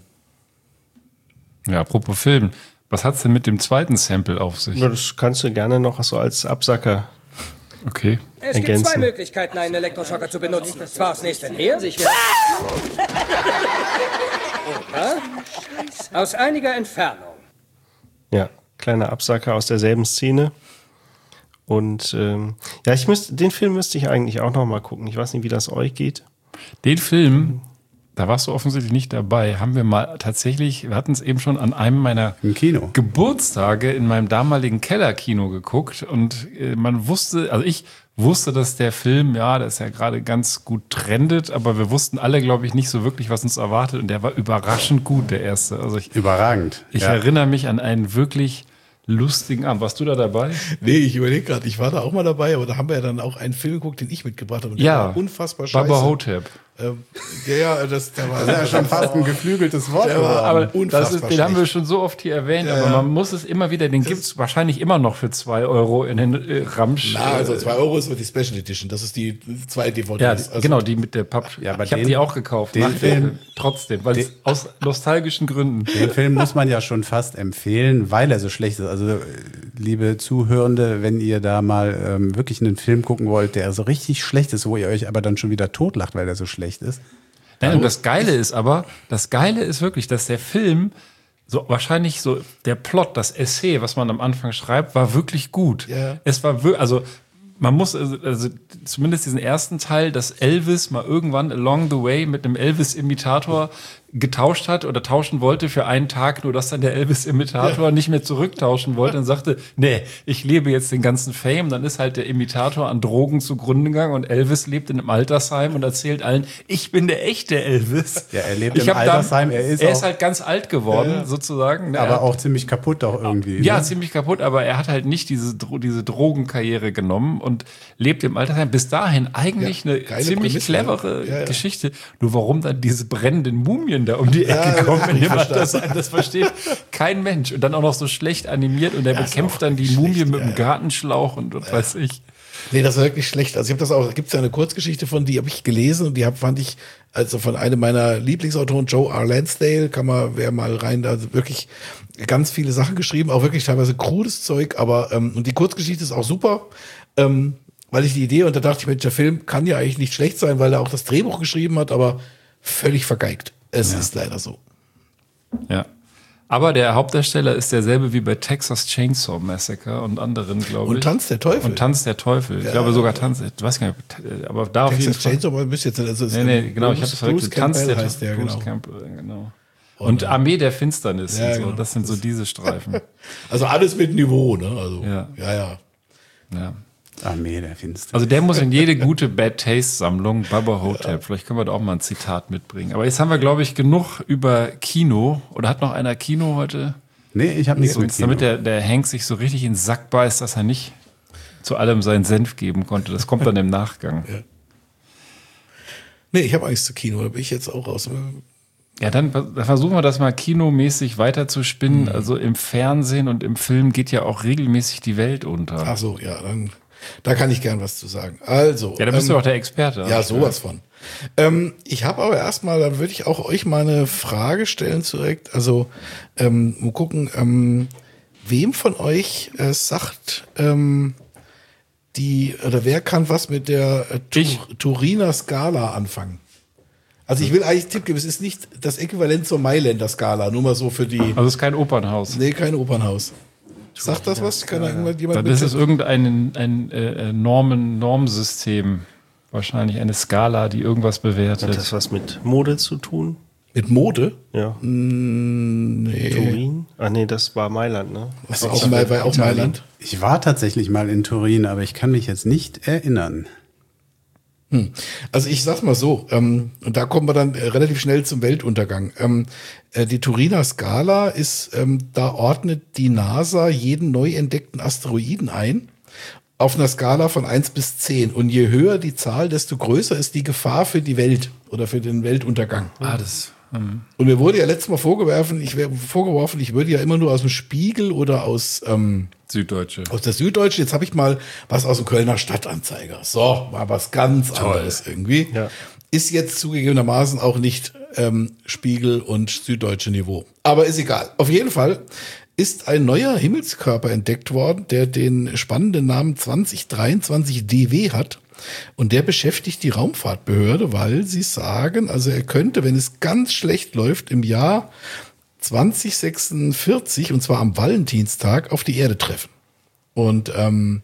ja, apropos Film. Was hat's denn mit dem zweiten Sample auf sich? Ja, das kannst du gerne noch so als Absacker okay. Es ergänzen. gibt zwei Möglichkeiten, einen Elektroschocker zu benutzen. Zwar aufs nächste her, oder aus einiger Entfernung. Ja, kleiner Absacker aus derselben Szene. Und ähm, ja, ich müsste, den Film müsste ich eigentlich auch noch mal gucken. Ich weiß nicht, wie das euch geht. Den Film, da warst du offensichtlich nicht dabei, haben wir mal tatsächlich, wir hatten es eben schon an einem meiner Im Kino. Geburtstage in meinem damaligen Kellerkino geguckt und äh, man wusste, also ich wusste, dass der Film, ja, der ist ja gerade ganz gut trendet, aber wir wussten alle, glaube ich, nicht so wirklich, was uns erwartet und der war überraschend gut, der erste. Also ich, Überragend. Ich ja. erinnere mich an einen wirklich lustigen Abend. Warst du da dabei? nee, ich überlege gerade, ich war da auch mal dabei, aber da haben wir ja dann auch einen Film geguckt, den ich mitgebracht habe. Und der Ja, war unfassbar scheiße. Baba Hotep. Ähm, ja, ja, das, der war Das ist ja schon fast ein geflügeltes Wort. Der war Aber das unfassbar ist, den haben wir schlecht. schon so oft hier erwähnt, Ja, aber ja. man muss es immer wieder, den gibt es wahrscheinlich immer noch für zwei Euro in den äh, Ramsch. Na, also zwei Euro ist die Special Edition, das ist die zwei D V Ds. Ja, also, genau, die mit der Papp. Ja, aber ich habe den- die auch gekauft. den nach dem Film- Film. Trotzdem, weil es aus nostalgischen Gründen. Den Film muss man ja schon fast empfehlen, weil er so schlecht ist. Also, äh, liebe Zuhörende, wenn ihr da mal ähm, wirklich einen Film gucken wollt, der so richtig schlecht ist, wo ihr euch aber dann schon wieder totlacht, weil der so schlecht ist. Nein, und das Geile ist aber, das Geile ist wirklich, dass der Film so wahrscheinlich so der Plot, das Essay, was man am Anfang schreibt, war wirklich gut. Ja. Es war wirklich, also man muss also, also zumindest diesen ersten Teil, dass Elvis mal irgendwann along the way mit einem Elvis-Imitator getauscht hat oder tauschen wollte für einen Tag, nur dass dann der Elvis-Imitator Ja. nicht mehr zurücktauschen wollte und sagte, nee, ich lebe jetzt den ganzen Fame. Dann ist halt der Imitator an Drogen zugrunde gegangen und Elvis lebt in einem Altersheim und erzählt allen, ich bin der echte Elvis. Ja, er lebt Ich im hab da- Altersheim, er ist er auch- ist halt ganz alt geworden, Ja, ja. sozusagen. Ne? Aber Er- auch ziemlich kaputt auch irgendwie. ja, ne? ziemlich kaputt, aber er hat halt nicht diese, Dro- diese Drogenkarriere genommen und lebt im Altersheim. Bis dahin eigentlich Ja, eine geile ziemlich Prämisse, clevere ja. Ja, ja. Geschichte. Nur warum dann diese brennenden Mumien Mumien da um die Ecke Ja, kommen in dem verstanden. Altersheim. Das versteht kein Mensch. Und dann auch noch so schlecht animiert und der Ja, ist bekämpft auch dann die schlecht, Mumie mit ja, dem ja. Gartenschlauch und was weiß ich. Nee, das ist wirklich schlecht. Also ich habe das auch, da gibt es ja eine Kurzgeschichte von, die habe ich gelesen und die hab, fand ich, also von einem meiner Lieblingsautoren, Joe R. Lansdale, kann man, wer mal rein, also wirklich ganz viele Sachen geschrieben, auch wirklich teilweise krudes Zeug, aber ähm, und die Kurzgeschichte ist auch super, ähm, weil ich die Idee, und da dachte ich, Mensch, der Film kann ja eigentlich nicht schlecht sein, weil er auch das Drehbuch geschrieben hat, aber völlig vergeigt. Es Ja. ist leider so. Ja. Aber der Hauptdarsteller ist derselbe wie bei Texas Chainsaw Massacre und anderen, glaube ich. Und Tanz der Teufel. Und Tanz der Teufel. Ich Ja. glaube sogar Tanz, ich weiß gar nicht, aber da auf jeden Texas Fall. Chainsaw, aber bist jetzt, also es Nee, nee, genau, ich habe das Bruce verwechselt. Tanz Campbell der heißt der, Bruce genau. Campbell, genau. Und Armee der Finsternis. Ja, und so. genau. Das sind so diese Streifen. Also alles mit Niveau, ne? Also, Ja. ja, ja. Ja. Armee der Finsternis. Also der muss in jede gute Bad Taste Sammlung, Bubba Hotep. Vielleicht können wir da auch mal ein Zitat mitbringen. Aber jetzt haben wir, glaube ich, genug über Kino. Oder hat noch einer Kino heute? Nee, ich habe nichts mit Sonst, Kino. damit der, der Hank sich so richtig in den Sack beißt, dass er nicht zu allem seinen Senf geben konnte. Das kommt dann im Nachgang. Ja. Nee, ich habe Angst zu Kino, da bin ich jetzt auch raus. Ja, dann, dann versuchen wir das mal kinomäßig weiter zu spinnen. Also im Fernsehen und im Film geht ja auch regelmäßig die Welt unter. Ach so, ja, dann da kann ich gern was zu sagen. Also, Ja, da bist ähm, du auch der Experte. Ja, sowas von. Ähm, ich habe aber erstmal, da würde ich auch euch mal eine Frage stellen direkt. Also, ähm, mal gucken, ähm, wem von euch äh, sagt ähm, die, oder wer kann was mit der äh, Tur Turiner Skala anfangen? Also ich will eigentlich einen Tipp geben, es ist nicht das Äquivalent zur Mailänder Skala, nur mal so für die. Also es ist kein Opernhaus. Nee, kein Opernhaus. Sagt das was? Kann da irgendjemand Dann ist es irgendein ein, äh, Normen, Normsystem. Wahrscheinlich eine Skala, die irgendwas bewertet. Hat das was mit Mode zu tun? Mit Mode? Ja. Mm, nee. Turin? Ah nee, das war Mailand, ne? Das war auch, mal, war auch Mailand. Ich war tatsächlich mal in Turin, aber ich kann mich jetzt nicht erinnern. Hm. Also ich sag's mal so, ähm, und da kommen wir dann äh, relativ schnell zum Weltuntergang. Ähm, äh, die Turiner Skala ist, ähm, da ordnet die NASA jeden neu entdeckten Asteroiden ein auf einer Skala von eins bis zehn. Und je höher die Zahl, desto größer ist die Gefahr für die Welt oder für den Weltuntergang. Ah, das. Hm. Und mir wurde ja letztes Mal vorgeworfen, ich wäre vorgeworfen, ich würde ja immer nur aus dem Spiegel oder aus ähm, Süddeutsche. Aus der Süddeutschen. Jetzt habe ich mal was aus dem Kölner Stadtanzeiger. So, mal was ganz Toll. anderes irgendwie. Ja. Ist jetzt zugegebenermaßen auch nicht ähm, Spiegel und Süddeutsche Niveau. Aber ist egal. Auf jeden Fall ist ein neuer Himmelskörper entdeckt worden, der den spannenden Namen zwanzig dreiundzwanzig D W hat. Und der beschäftigt die Raumfahrtbehörde, weil sie sagen, also er könnte, wenn es ganz schlecht läuft, im Jahr zwanzig sechsundvierzig, und zwar am Valentinstag, auf die Erde treffen. Und ähm,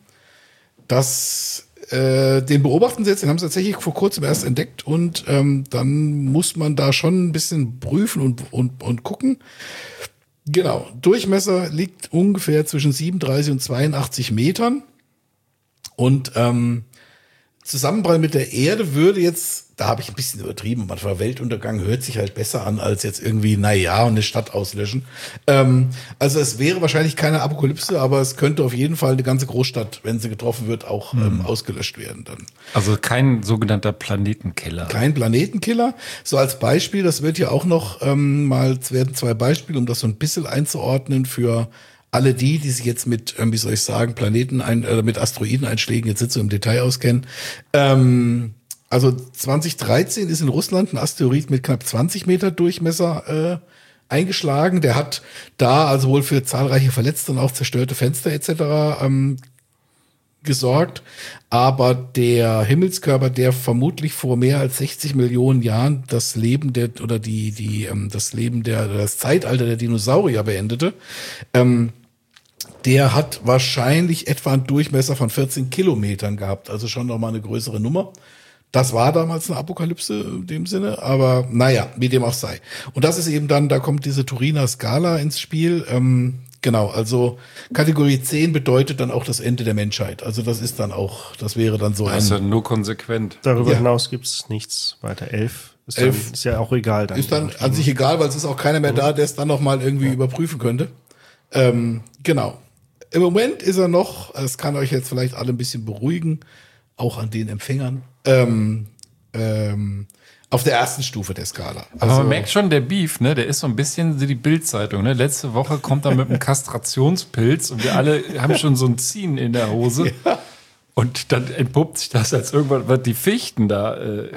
das, äh, den beobachten sie jetzt, den haben sie tatsächlich vor kurzem erst entdeckt, und ähm, dann muss man da schon ein bisschen prüfen und, und, und gucken. Genau, Durchmesser liegt ungefähr zwischen siebenunddreißig und zweiundachtzig Metern. Und ähm, Zusammenprall mit der Erde würde jetzt, da habe ich ein bisschen übertrieben, manchmal Weltuntergang hört sich halt besser an, als jetzt irgendwie, na ja, und eine Stadt auslöschen. Ähm, also es wäre wahrscheinlich keine Apokalypse, aber es könnte auf jeden Fall eine ganze Großstadt, wenn sie getroffen wird, auch ähm, ausgelöscht werden dann. Also kein sogenannter Planetenkiller. Kein Planetenkiller. So als Beispiel, das wird ja auch noch ähm, mal, es werden zwei Beispiele, um das so ein bisschen einzuordnen für alle die, die sich jetzt mit, ähm, wie soll ich sagen, Planeten, ein, äh, mit Asteroideneinschlägen jetzt nicht so im Detail auskennen. Ähm, also zwanzig dreizehn ist in Russland ein Asteroid mit knapp zwanzig Meter Durchmesser äh, eingeschlagen. Der hat da also wohl für zahlreiche Verletzte und auch zerstörte Fenster et cetera ähm, gesorgt. Aber der Himmelskörper, der vermutlich vor mehr als sechzig Millionen Jahren das Leben der oder die die ähm, das Leben der das Zeitalter der Dinosaurier beendete, ähm, der hat wahrscheinlich etwa einen Durchmesser von vierzehn Kilometern gehabt, also schon noch mal eine größere Nummer. Das war damals eine Apokalypse in dem Sinne, aber naja, wie dem auch sei. Und das ist eben dann, da kommt diese Turiner Skala ins Spiel. Ähm, genau, also Kategorie zehn bedeutet dann auch das Ende der Menschheit. Also das ist dann auch, das wäre dann so ein... Das ist ja nur konsequent. Darüber Ja. hinaus gibt's nichts weiter. Elf ist, Elf. Dann, ist ja auch egal dann. Ist dann an sich egal, weil es ist auch keiner mehr da, der es dann noch mal irgendwie überprüfen könnte. Ähm, genau. Im Moment ist er noch, es kann euch jetzt vielleicht alle ein bisschen beruhigen, auch an den Empfängern, ähm, ähm, Auf der ersten Stufe der Skala. Aber man merkt schon, der Beef, ne, der ist so ein bisschen wie die Bild-Zeitung. Ne? Letzte Woche kommt er mit einem Kastrationspilz und wir alle haben schon so ein Ziehen in der Hose. Ja. Und dann entpuppt sich das, als irgendwann wird die Fichten da äh,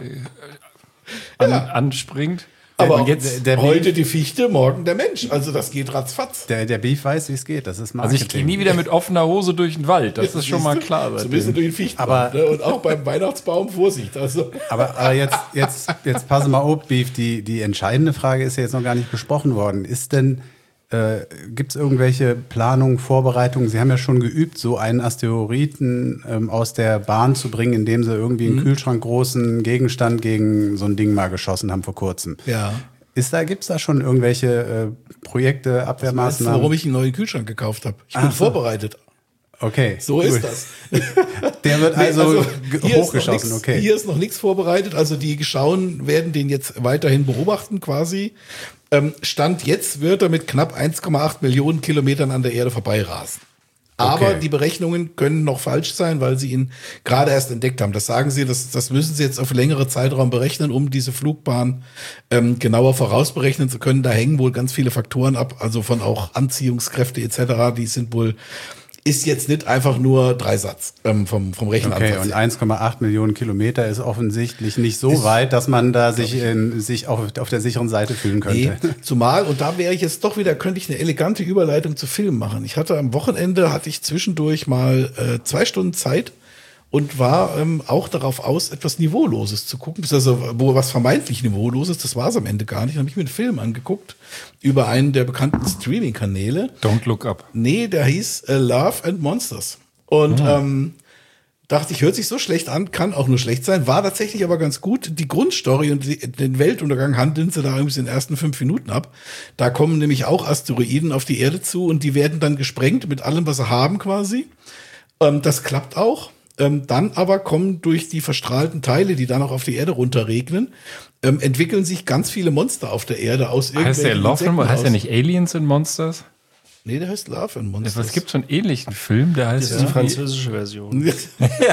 an, ja. anspringt. Aber und jetzt der, der heute Beef, die Fichte, morgen der Mensch. Also das geht ratzfatz. Der, der Beef weiß, wie es geht. Das ist Marketing. Also ich gehe nie wieder mit offener Hose durch den Wald. Das, das ist schon mal klar. So ein bisschen durch den Fichtenwald. Ne? Und auch beim Weihnachtsbaum Vorsicht. Also. Aber, aber jetzt, jetzt, jetzt passen wir mal auf, Beef. Die, die entscheidende Frage ist ja jetzt noch gar nicht besprochen worden. Ist denn, äh, gibt es irgendwelche Planungen, Vorbereitungen? Sie haben ja schon geübt, so einen Asteroiden ähm, aus der Bahn zu bringen, indem sie irgendwie einen mhm. Kühlschrank großen Gegenstand gegen so ein Ding mal geschossen haben vor kurzem. Ja. Ist da, gibt's da schon irgendwelche äh, Projekte, Abwehrmaßnahmen? Weißt du, warum ich einen neuen Kühlschrank gekauft habe? Ich bin Ach, vorbereitet. Okay. So cool. Ist das. Der wird also, also hochgeschossen, nix, okay. Hier ist noch nichts vorbereitet. Also die Geschauen werden den jetzt weiterhin beobachten quasi. Ähm, Stand jetzt wird er mit knapp eins Komma acht Millionen Kilometern an der Erde vorbeirasen. Aber okay. die Berechnungen können noch falsch sein, weil sie ihn gerade erst entdeckt haben. Das sagen sie, das, das müssen sie jetzt auf längere Zeitraum berechnen, um diese Flugbahn ähm, genauer vorausberechnen zu können. Da hängen wohl ganz viele Faktoren ab, also von auch Anziehungskräfte et cetera. Die sind wohl, ist jetzt nicht einfach nur Dreisatz ähm, vom, vom Rechenansatz. Okay, und eins Komma acht Millionen Kilometer ist offensichtlich nicht so ist, weit, dass man da sich, in, sich auf, auf der sicheren Seite fühlen könnte. Nee, zumal, und da wäre ich jetzt doch wieder, könnte ich eine elegante Überleitung zu Film machen. Ich hatte am Wochenende, hatte ich zwischendurch mal äh, zwei Stunden Zeit und war ähm, auch darauf aus, etwas Niveauloses zu gucken. Also, wo was vermeintlich Niveauloses, das war es am Ende gar nicht. Dann habe ich mir einen Film angeguckt über einen der bekannten Streaming-Kanäle. Don't Look Up. Nee, der hieß äh, Love and Monsters. Und ah. ähm, dachte ich, hört sich so schlecht an, kann auch nur schlecht sein, war tatsächlich aber ganz gut. Die Grundstory und die, den Weltuntergang handeln sie da irgendwie in den ersten fünf Minuten ab. Da kommen nämlich auch Asteroiden auf die Erde zu und die werden dann gesprengt mit allem, was sie haben quasi. Ähm, das klappt auch. Ähm, dann aber kommen durch die verstrahlten Teile, die dann auch auf die Erde runterregnen, ähm, entwickeln sich ganz viele Monster auf der Erde aus irgendwelchen Heißt der Love and, heißt der nicht Aliens and Monsters? Nee, der heißt Love and Monsters. Es gibt so einen ähnlichen Film, der heißt... Das ist die französische Version. ja,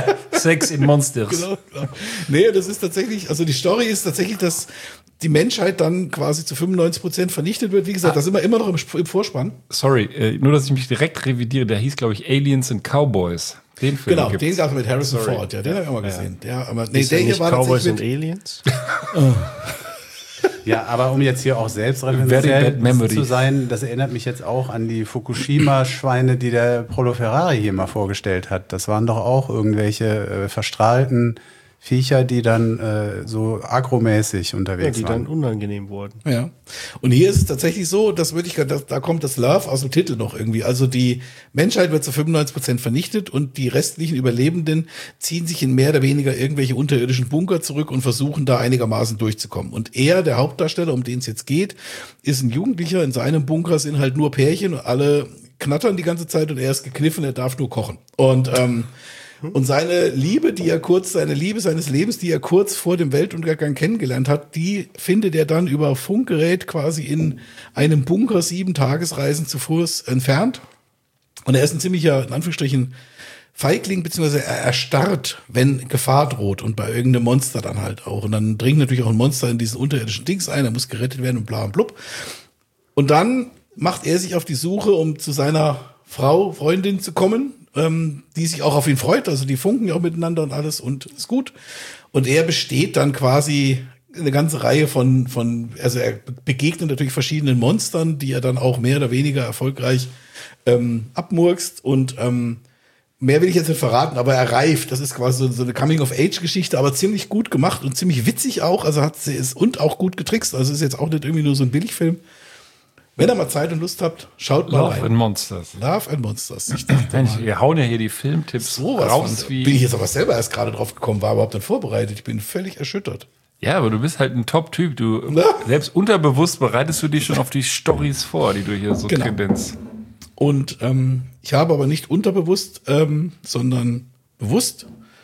Sex in Monsters. Genau, genau. Nee, das ist tatsächlich, also die Story ist tatsächlich, dass die Menschheit dann quasi zu fünfundneunzig Prozent vernichtet wird. Wie gesagt, ah. das sind wir immer noch im, im Vorspann. Sorry, äh, nur dass ich mich direkt revidiere. Der hieß, glaube ich, Aliens and Cowboys. Den Film genau, gibt's. den gab es mit Harrison Sorry. Ford. Ja, den habe ich auch mal gesehen. Ja, ja aber nee, der hier war Cowboys und Aliens? Ja, aber um jetzt hier auch selbst referenziell zu sein, das erinnert mich jetzt auch an die Fukushima-Schweine, die der Prolo Ferrari hier mal vorgestellt hat. Das waren doch auch irgendwelche äh, verstrahlten Viecher, die dann äh, so agromäßig unterwegs ja, die waren. dann unangenehm wurden. Ja. Und hier ist es tatsächlich so, dass würde ich, da, da kommt das Love aus dem Titel noch irgendwie. Also die Menschheit wird zu fünfundneunzig Prozent vernichtet und die restlichen Überlebenden ziehen sich in mehr oder weniger irgendwelche unterirdischen Bunker zurück und versuchen da einigermaßen durchzukommen. Und er, der Hauptdarsteller, um den es jetzt geht, ist ein Jugendlicher. In seinem Bunker sind halt nur Pärchen und alle knattern die ganze Zeit und er ist gekniffen, er darf nur kochen. Und ähm, Und seine Liebe, die er kurz, seine Liebe seines Lebens, die er kurz vor dem Weltuntergang kennengelernt hat, die findet er dann über Funkgerät quasi in einem Bunker sieben Tagesreisen zu Fuß entfernt. Und er ist ein ziemlicher, in Anführungsstrichen, Feigling, beziehungsweise er erstarrt, wenn Gefahr droht und bei irgendeinem Monster dann halt auch. Und dann dringt natürlich auch ein Monster in diesen unterirdischen Dings ein, er muss gerettet werden und bla und blub. Und dann macht er sich auf die Suche, um zu seiner Frau, Freundin zu kommen, ähm, die sich auch auf ihn freut, also die funken ja auch miteinander und alles und ist gut. Und er besteht dann quasi eine ganze Reihe von, von, also er begegnet natürlich verschiedenen Monstern, die er dann auch mehr oder weniger erfolgreich ähm, abmurkst und ähm, mehr will ich jetzt nicht verraten, aber er reift. Das ist quasi so, so eine Coming-of-Age-Geschichte, aber ziemlich gut gemacht und ziemlich witzig auch, also hat sie es und auch gut getrickst, also ist jetzt auch nicht irgendwie nur so ein Billigfilm. Wenn ihr mal Zeit und Lust habt, schaut mal Love rein. and Monsters. Love and Monsters. Ich dachte Mensch, wir hauen ja hier die Filmtipps so was raus. Wie bin ich jetzt aber selber erst gerade drauf gekommen, war überhaupt nicht vorbereitet. Ich bin völlig erschüttert. Ja, aber du bist halt ein Top-Typ. Du Na? Selbst unterbewusst bereitest du dich schon auf die Storys vor, die du hier so genau. kredenzt. Und ähm, ich habe aber nicht unterbewusst, ähm, sondern bewusst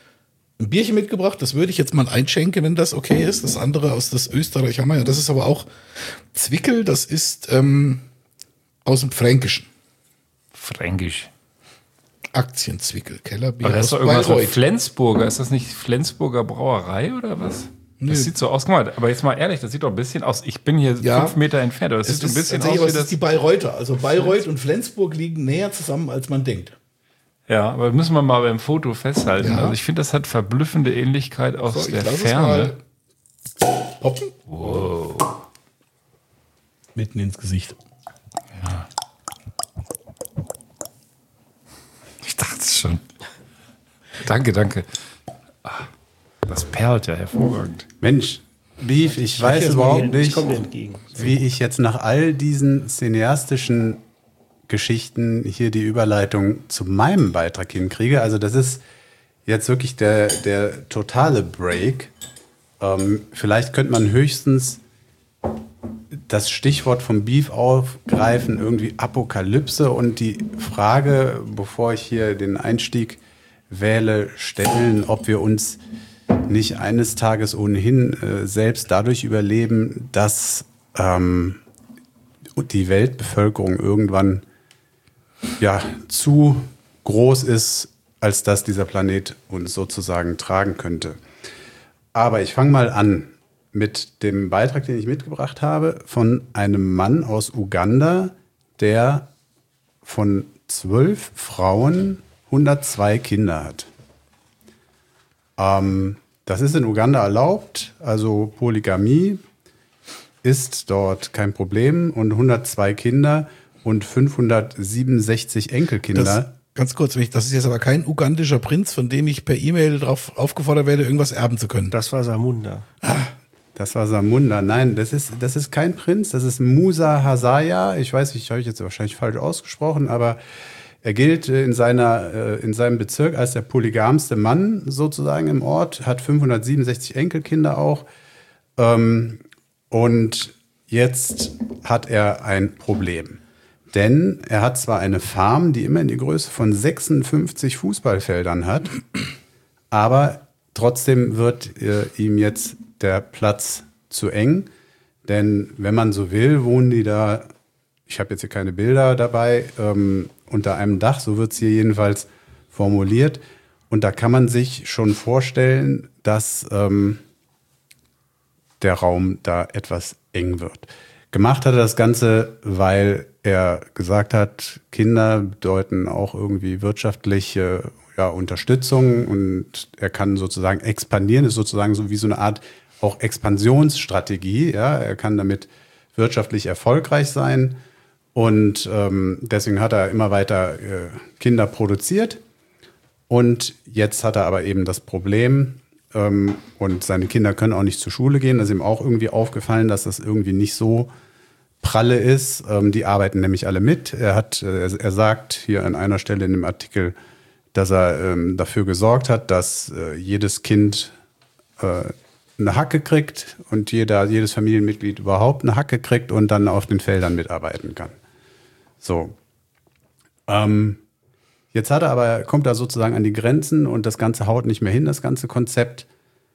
ein Bierchen mitgebracht. Das würde ich jetzt mal einschenken, wenn das okay ist. Das andere aus das Österreich haben wir ja. Das ist aber auch Zwickel. Das ist ähm, aus dem Fränkischen. Fränkisch. Aktienzwickel, Kellerbier. Aber das aus ist doch irgendwas Bayreuth. mit Flensburger. Ist das nicht Flensburger Brauerei oder was? Das sieht so aus, guck mal, aber jetzt mal ehrlich, das sieht doch ein bisschen aus, ich bin hier Ja. fünf Meter entfernt, aber das Es sieht so ein ist bisschen tatsächlich, aus aber wie es das... ist die Bayreuther. Also Bayreuth und Flensburg liegen näher zusammen, als man denkt. Ja, aber müssen wir mal beim Foto festhalten. Ja. Also ich finde, das hat verblüffende Ähnlichkeit aus So, ich der lass es Ferne. mal poppen. Wow. Mitten ins Gesicht. Ja. Ich dachte es schon. Danke, danke. Ah, das perlt ja hervorragend. Mensch, Beef, ich weiß jetzt überhaupt mal hier, ich nicht, komm dir entgegen. wie ich jetzt nach all diesen cineastischen Geschichten hier die Überleitung zu meinem Beitrag hinkriege. Also das ist jetzt wirklich der, der totale Break. Ähm, vielleicht könnte man höchstens das Stichwort vom Beef aufgreifen, irgendwie Apokalypse und die Frage, bevor ich hier den Einstieg wähle, stellen, ob wir uns nicht eines Tages ohnehin äh, selbst dadurch überleben, dass ähm, die Weltbevölkerung irgendwann ja zu groß ist, als dass dieser Planet uns sozusagen tragen könnte. Aber ich fange mal an mit dem Beitrag, den ich mitgebracht habe, von einem Mann aus Uganda, der von zwölf Frauen hundertzwei Kinder hat. Ähm, das ist in Uganda erlaubt, also Polygamie ist dort kein Problem und hundertzwei Kinder und fünfhundertsiebenundsechzig Enkelkinder. Das, ganz kurz, das ist jetzt aber kein ugandischer Prinz, von dem ich per E-Mail darauf aufgefordert werde, irgendwas erben zu können. Das war Samunda. Ah. Das war Samunda. Nein, das ist, das ist kein Prinz, das ist Musa Hasaya. Ich weiß nicht, habe ich jetzt wahrscheinlich falsch ausgesprochen, aber er gilt in, seiner, in seinem Bezirk als der polygamste Mann sozusagen im Ort, hat fünfhundertsiebenundsechzig Enkelkinder auch. Und jetzt hat er ein Problem. Denn er hat zwar eine Farm, die immer in die Größe von sechsundfünfzig Fußballfeldern hat, aber trotzdem wird äh, ihm jetzt der Platz zu eng. Denn wenn man so will, wohnen die da, ich habe jetzt hier keine Bilder dabei, ähm, unter einem Dach, so wird es hier jedenfalls formuliert. Und da kann man sich schon vorstellen, dass ähm, der Raum da etwas eng wird. Gemacht hat er das Ganze, weil er gesagt hat, Kinder bedeuten auch irgendwie wirtschaftliche ja, Unterstützung und er kann sozusagen expandieren, ist sozusagen so wie so eine Art auch Expansionsstrategie. Ja? Er kann damit wirtschaftlich erfolgreich sein und ähm, deswegen hat er immer weiter äh, Kinder produziert und jetzt hat er aber eben das Problem ähm, und seine Kinder können auch nicht zur Schule gehen. Das ist ihm auch irgendwie aufgefallen, dass das irgendwie nicht so pralle ist. Ähm, die arbeiten nämlich alle mit. Er hat, äh, er sagt hier an einer Stelle in dem Artikel, dass er ähm, dafür gesorgt hat, dass äh, jedes Kind äh, eine Hacke kriegt und jeder, jedes Familienmitglied überhaupt eine Hacke kriegt und dann auf den Feldern mitarbeiten kann. So. Ähm, jetzt hat er aber, kommt er sozusagen an die Grenzen und das Ganze haut nicht mehr hin, das ganze Konzept.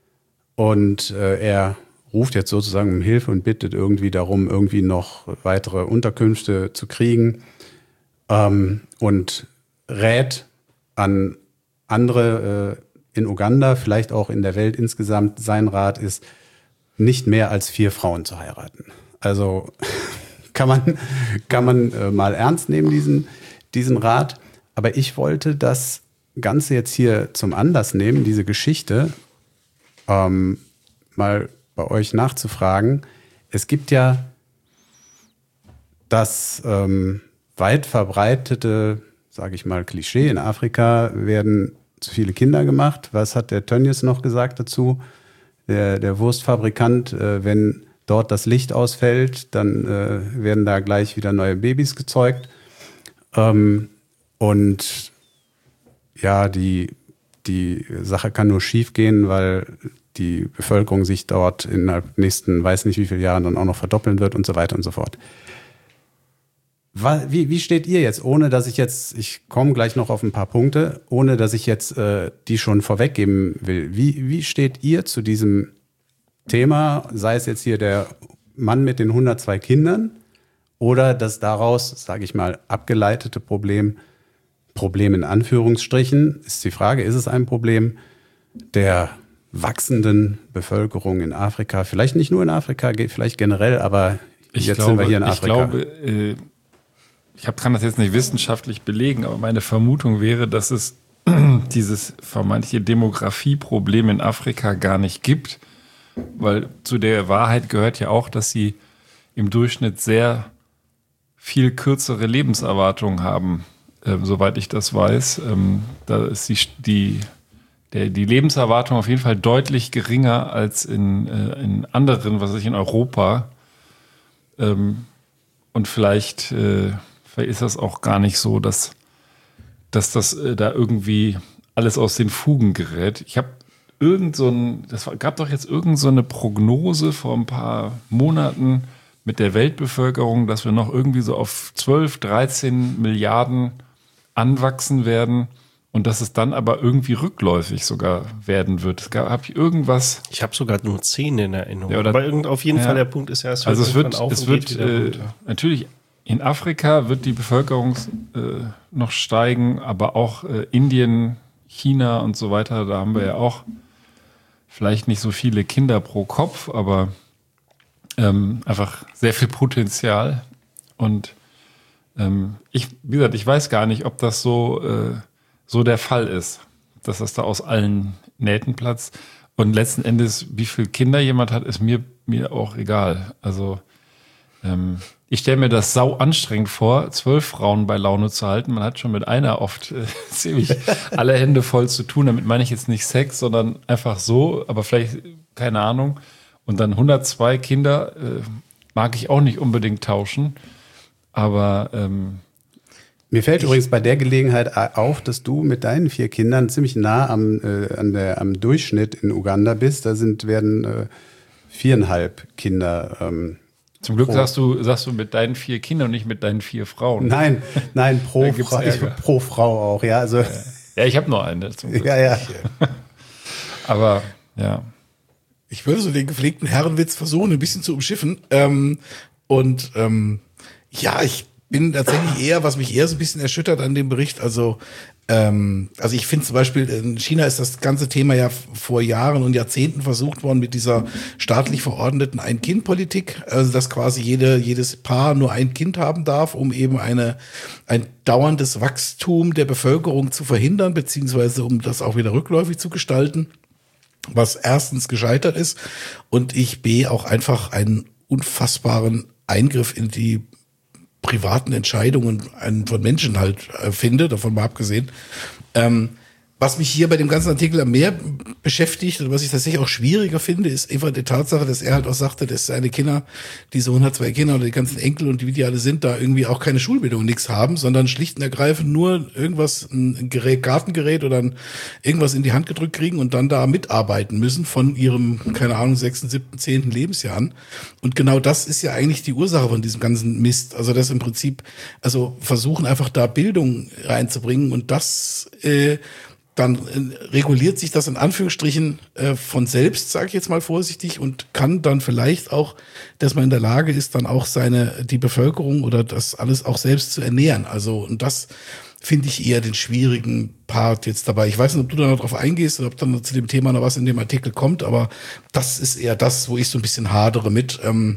Und äh, er ruft jetzt sozusagen um Hilfe und bittet irgendwie darum, irgendwie noch weitere Unterkünfte zu kriegen ähm, und rät an andere äh, in Uganda, vielleicht auch in der Welt insgesamt, sein Rat ist, nicht mehr als vier Frauen zu heiraten. Also kann man, kann man äh, mal ernst nehmen, diesen, diesen Rat. Aber ich wollte das Ganze jetzt hier zum Anlass nehmen, diese Geschichte, ähm, mal bei euch nachzufragen. Es gibt ja das ähm, weit verbreitete, sage ich mal, Klischee, in Afrika werden zu viele Kinder gemacht. Was hat der Tönnies noch gesagt dazu? Der, der Wurstfabrikant, äh, wenn dort das Licht ausfällt, dann äh, werden da gleich wieder neue Babys gezeugt. Ähm, und ja, die, die Sache kann nur schief gehen, weil die Bevölkerung sich dort innerhalb der nächsten, weiß nicht wie viele Jahren dann auch noch verdoppeln wird und so weiter und so fort. Wie, wie steht ihr jetzt, ohne dass ich jetzt, ich komme gleich noch auf ein paar Punkte, ohne dass ich jetzt äh, die schon vorweggeben will. Wie, wie steht ihr zu diesem Thema, sei es jetzt hier der Mann mit den hundertzwei Kindern oder das daraus, sage ich mal, abgeleitete Problem, Problem in Anführungsstrichen, ist die Frage, ist es ein Problem der wachsenden Bevölkerung in Afrika, vielleicht nicht nur in Afrika, vielleicht generell, aber ich jetzt glaube, sind wir hier in ich Afrika. glaube, äh, ich hab, kann das jetzt nicht wissenschaftlich belegen, aber meine Vermutung wäre, dass es dieses vermeintliche Demografieproblem in Afrika gar nicht gibt, weil zu der Wahrheit gehört ja auch, dass sie im Durchschnitt sehr viel kürzere Lebenserwartung haben, äh, soweit ich das weiß. Ähm, da ist die, die, der, die Lebenserwartung auf jeden Fall deutlich geringer als in, äh, in anderen, was weiß ich, in Europa. Ähm, und vielleicht, äh, vielleicht ist das auch gar nicht so, dass, dass das äh, da irgendwie alles aus den Fugen gerät. Ich habe irgend so ein, das war, gab doch jetzt irgend so eine Prognose vor ein paar Monaten mit der Weltbevölkerung, dass wir noch irgendwie so auf zwölf, dreizehn Milliarden anwachsen werden und dass es dann aber irgendwie rückläufig sogar werden wird. Habe ich irgendwas? Ich habe sogar nur zehn in Erinnerung. Ja, oder, aber irgend, auf jeden ja. Fall der Punkt ist ja, es wird also es wird, auf es und wird geht wieder äh, runter. natürlich in Afrika wird die Bevölkerung äh, noch steigen, aber auch äh, Indien, China und so weiter, da haben wir ja auch vielleicht nicht so viele Kinder pro Kopf, aber ähm, einfach sehr viel Potenzial. Und ähm, ich, wie gesagt, ich weiß gar nicht, ob das so, äh, so der Fall ist, dass das da aus allen Nähten platzt. Und letzten Endes, wie viele Kinder jemand hat, ist mir, mir auch egal. Also ähm, ich stelle mir das sau anstrengend vor, zwölf Frauen bei Laune zu halten. Man hat schon mit einer oft äh, ziemlich alle Hände voll zu tun. Damit meine ich jetzt nicht Sex, sondern einfach so, aber vielleicht, keine Ahnung. Und dann hundertzwei Kinder äh, mag ich auch nicht unbedingt tauschen. Aber ähm, mir fällt übrigens bei der Gelegenheit auf, dass du mit deinen vier Kindern ziemlich nah am, äh, an der, am Durchschnitt in Uganda bist. Da sind, werden äh, viereinhalb Kinder ähm, Zum Glück pro, sagst du, sagst du mit deinen vier Kindern und nicht mit deinen vier Frauen. Nein, nein, pro, Da gibt's Frau, ich, Ärger. pro Frau auch, ja. Also, Ja, ja ich habe nur eine. Zum Glück. ja, ja. Aber ja. Ich würde so den gepflegten Herrenwitz versuchen, ein bisschen zu umschiffen. Ähm, und ähm, ja, ich bin tatsächlich eher, was mich eher so ein bisschen erschüttert an dem Bericht, also ähm, also ich finde zum Beispiel, in China ist das ganze Thema ja vor Jahren und Jahrzehnten versucht worden mit dieser staatlich verordneten Ein-Kind-Politik, also dass quasi jede, jedes Paar nur ein Kind haben darf, um eben eine ein dauerndes Wachstum der Bevölkerung zu verhindern, beziehungsweise um das auch wieder rückläufig zu gestalten, was erstens gescheitert ist und ich b auch einfach einen unfassbaren Eingriff in die privaten Entscheidungen von Menschen halt äh, finde, davon mal abgesehen. Ähm, was mich hier bei dem ganzen Artikel am mehr beschäftigt und was ich tatsächlich auch schwieriger finde, ist einfach die Tatsache, dass er halt auch sagte, dass seine Kinder, diese hundertzwei Kinder oder die ganzen Enkel und wie die alle sind, da irgendwie auch keine Schulbildung, nichts haben, sondern schlicht und ergreifend nur irgendwas, ein Gerät, Gartengerät oder ein, irgendwas in die Hand gedrückt kriegen und dann da mitarbeiten müssen von ihrem, keine Ahnung, sechsten, siebten, zehnten Lebensjahr an. Und genau das ist ja eigentlich die Ursache von diesem ganzen Mist. Also das im Prinzip, also versuchen einfach da Bildung reinzubringen und das, äh, dann äh, reguliert sich das in Anführungsstrichen äh, von selbst, sage ich jetzt mal vorsichtig, und kann dann vielleicht auch, dass man in der Lage ist, dann auch seine die Bevölkerung oder das alles auch selbst zu ernähren. Also und das finde ich eher den schwierigen Part jetzt dabei. Ich weiß nicht, ob du da noch drauf eingehst oder ob dann zu dem Thema noch was in dem Artikel kommt, aber das ist eher das, wo ich so ein bisschen hadere mit. Ähm,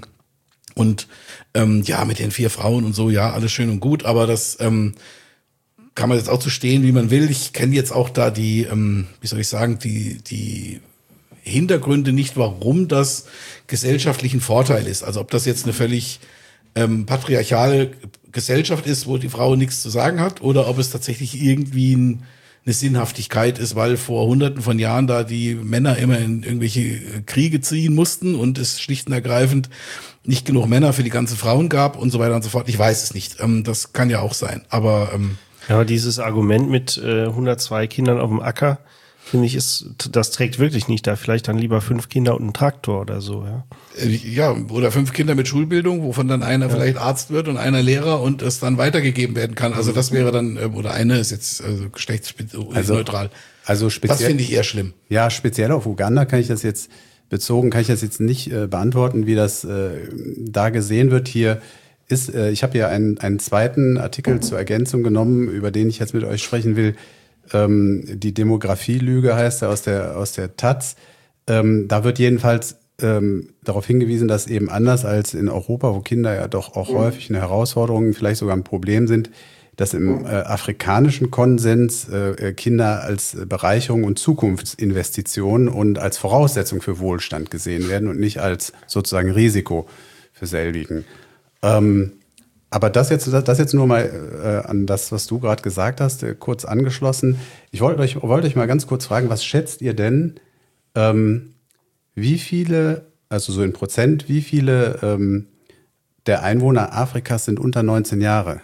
und ähm, ja, mit den vier Frauen und so, ja, alles schön und gut, aber das ähm, kann man jetzt auch zu stehen, wie man will. Ich kenne jetzt auch da die, ähm, wie soll ich sagen, die die Hintergründe nicht, warum das gesellschaftlichen Vorteil ist. Also ob das jetzt eine völlig ähm, patriarchale Gesellschaft ist, wo die Frau nichts zu sagen hat, oder ob es tatsächlich irgendwie ein, eine Sinnhaftigkeit ist, weil vor hunderten von Jahren da die Männer immer in irgendwelche Kriege ziehen mussten und es schlicht und ergreifend nicht genug Männer für die ganzen Frauen gab und so weiter und so fort. Ich weiß es nicht. Ähm, das kann ja auch sein. Aber ähm, ja, dieses Argument mit äh, hundertzwei Kindern auf dem Acker, finde ich, ist, das trägt wirklich nicht da. Vielleicht dann lieber fünf Kinder und einen Traktor oder so, ja. Ja, oder fünf Kinder mit Schulbildung, wovon dann einer ja. vielleicht Arzt wird und einer Lehrer und es dann weitergegeben werden kann. Also das wäre dann, oder eine ist jetzt also geschlechtsneutral. Also, also speziell, das finde ich eher schlimm. Ja, speziell auf Uganda kann ich das jetzt bezogen, kann ich das jetzt nicht äh, beantworten, wie das äh, da gesehen wird. Hier ist, äh, ich habe hier einen, einen zweiten Artikel zur Ergänzung genommen, über den ich jetzt mit euch sprechen will. Ähm, die Demografielüge heißt er aus der, aus der Taz. ähm, da wird jedenfalls ähm, darauf hingewiesen, dass eben anders als in Europa, wo Kinder ja doch auch häufig eine Herausforderung, vielleicht sogar ein Problem sind, dass im äh, afrikanischen Konsens äh, Kinder als Bereicherung und Zukunftsinvestition und als Voraussetzung für Wohlstand gesehen werden und nicht als sozusagen Risiko für selbigen. Ähm, aber das jetzt, das jetzt nur mal äh, an das, was du gerade gesagt hast, äh, kurz angeschlossen. Ich wollte euch, wollte euch mal ganz kurz fragen, was schätzt ihr denn, ähm, wie viele, also so in Prozent, wie viele ähm, der Einwohner Afrikas sind unter neunzehn Jahre?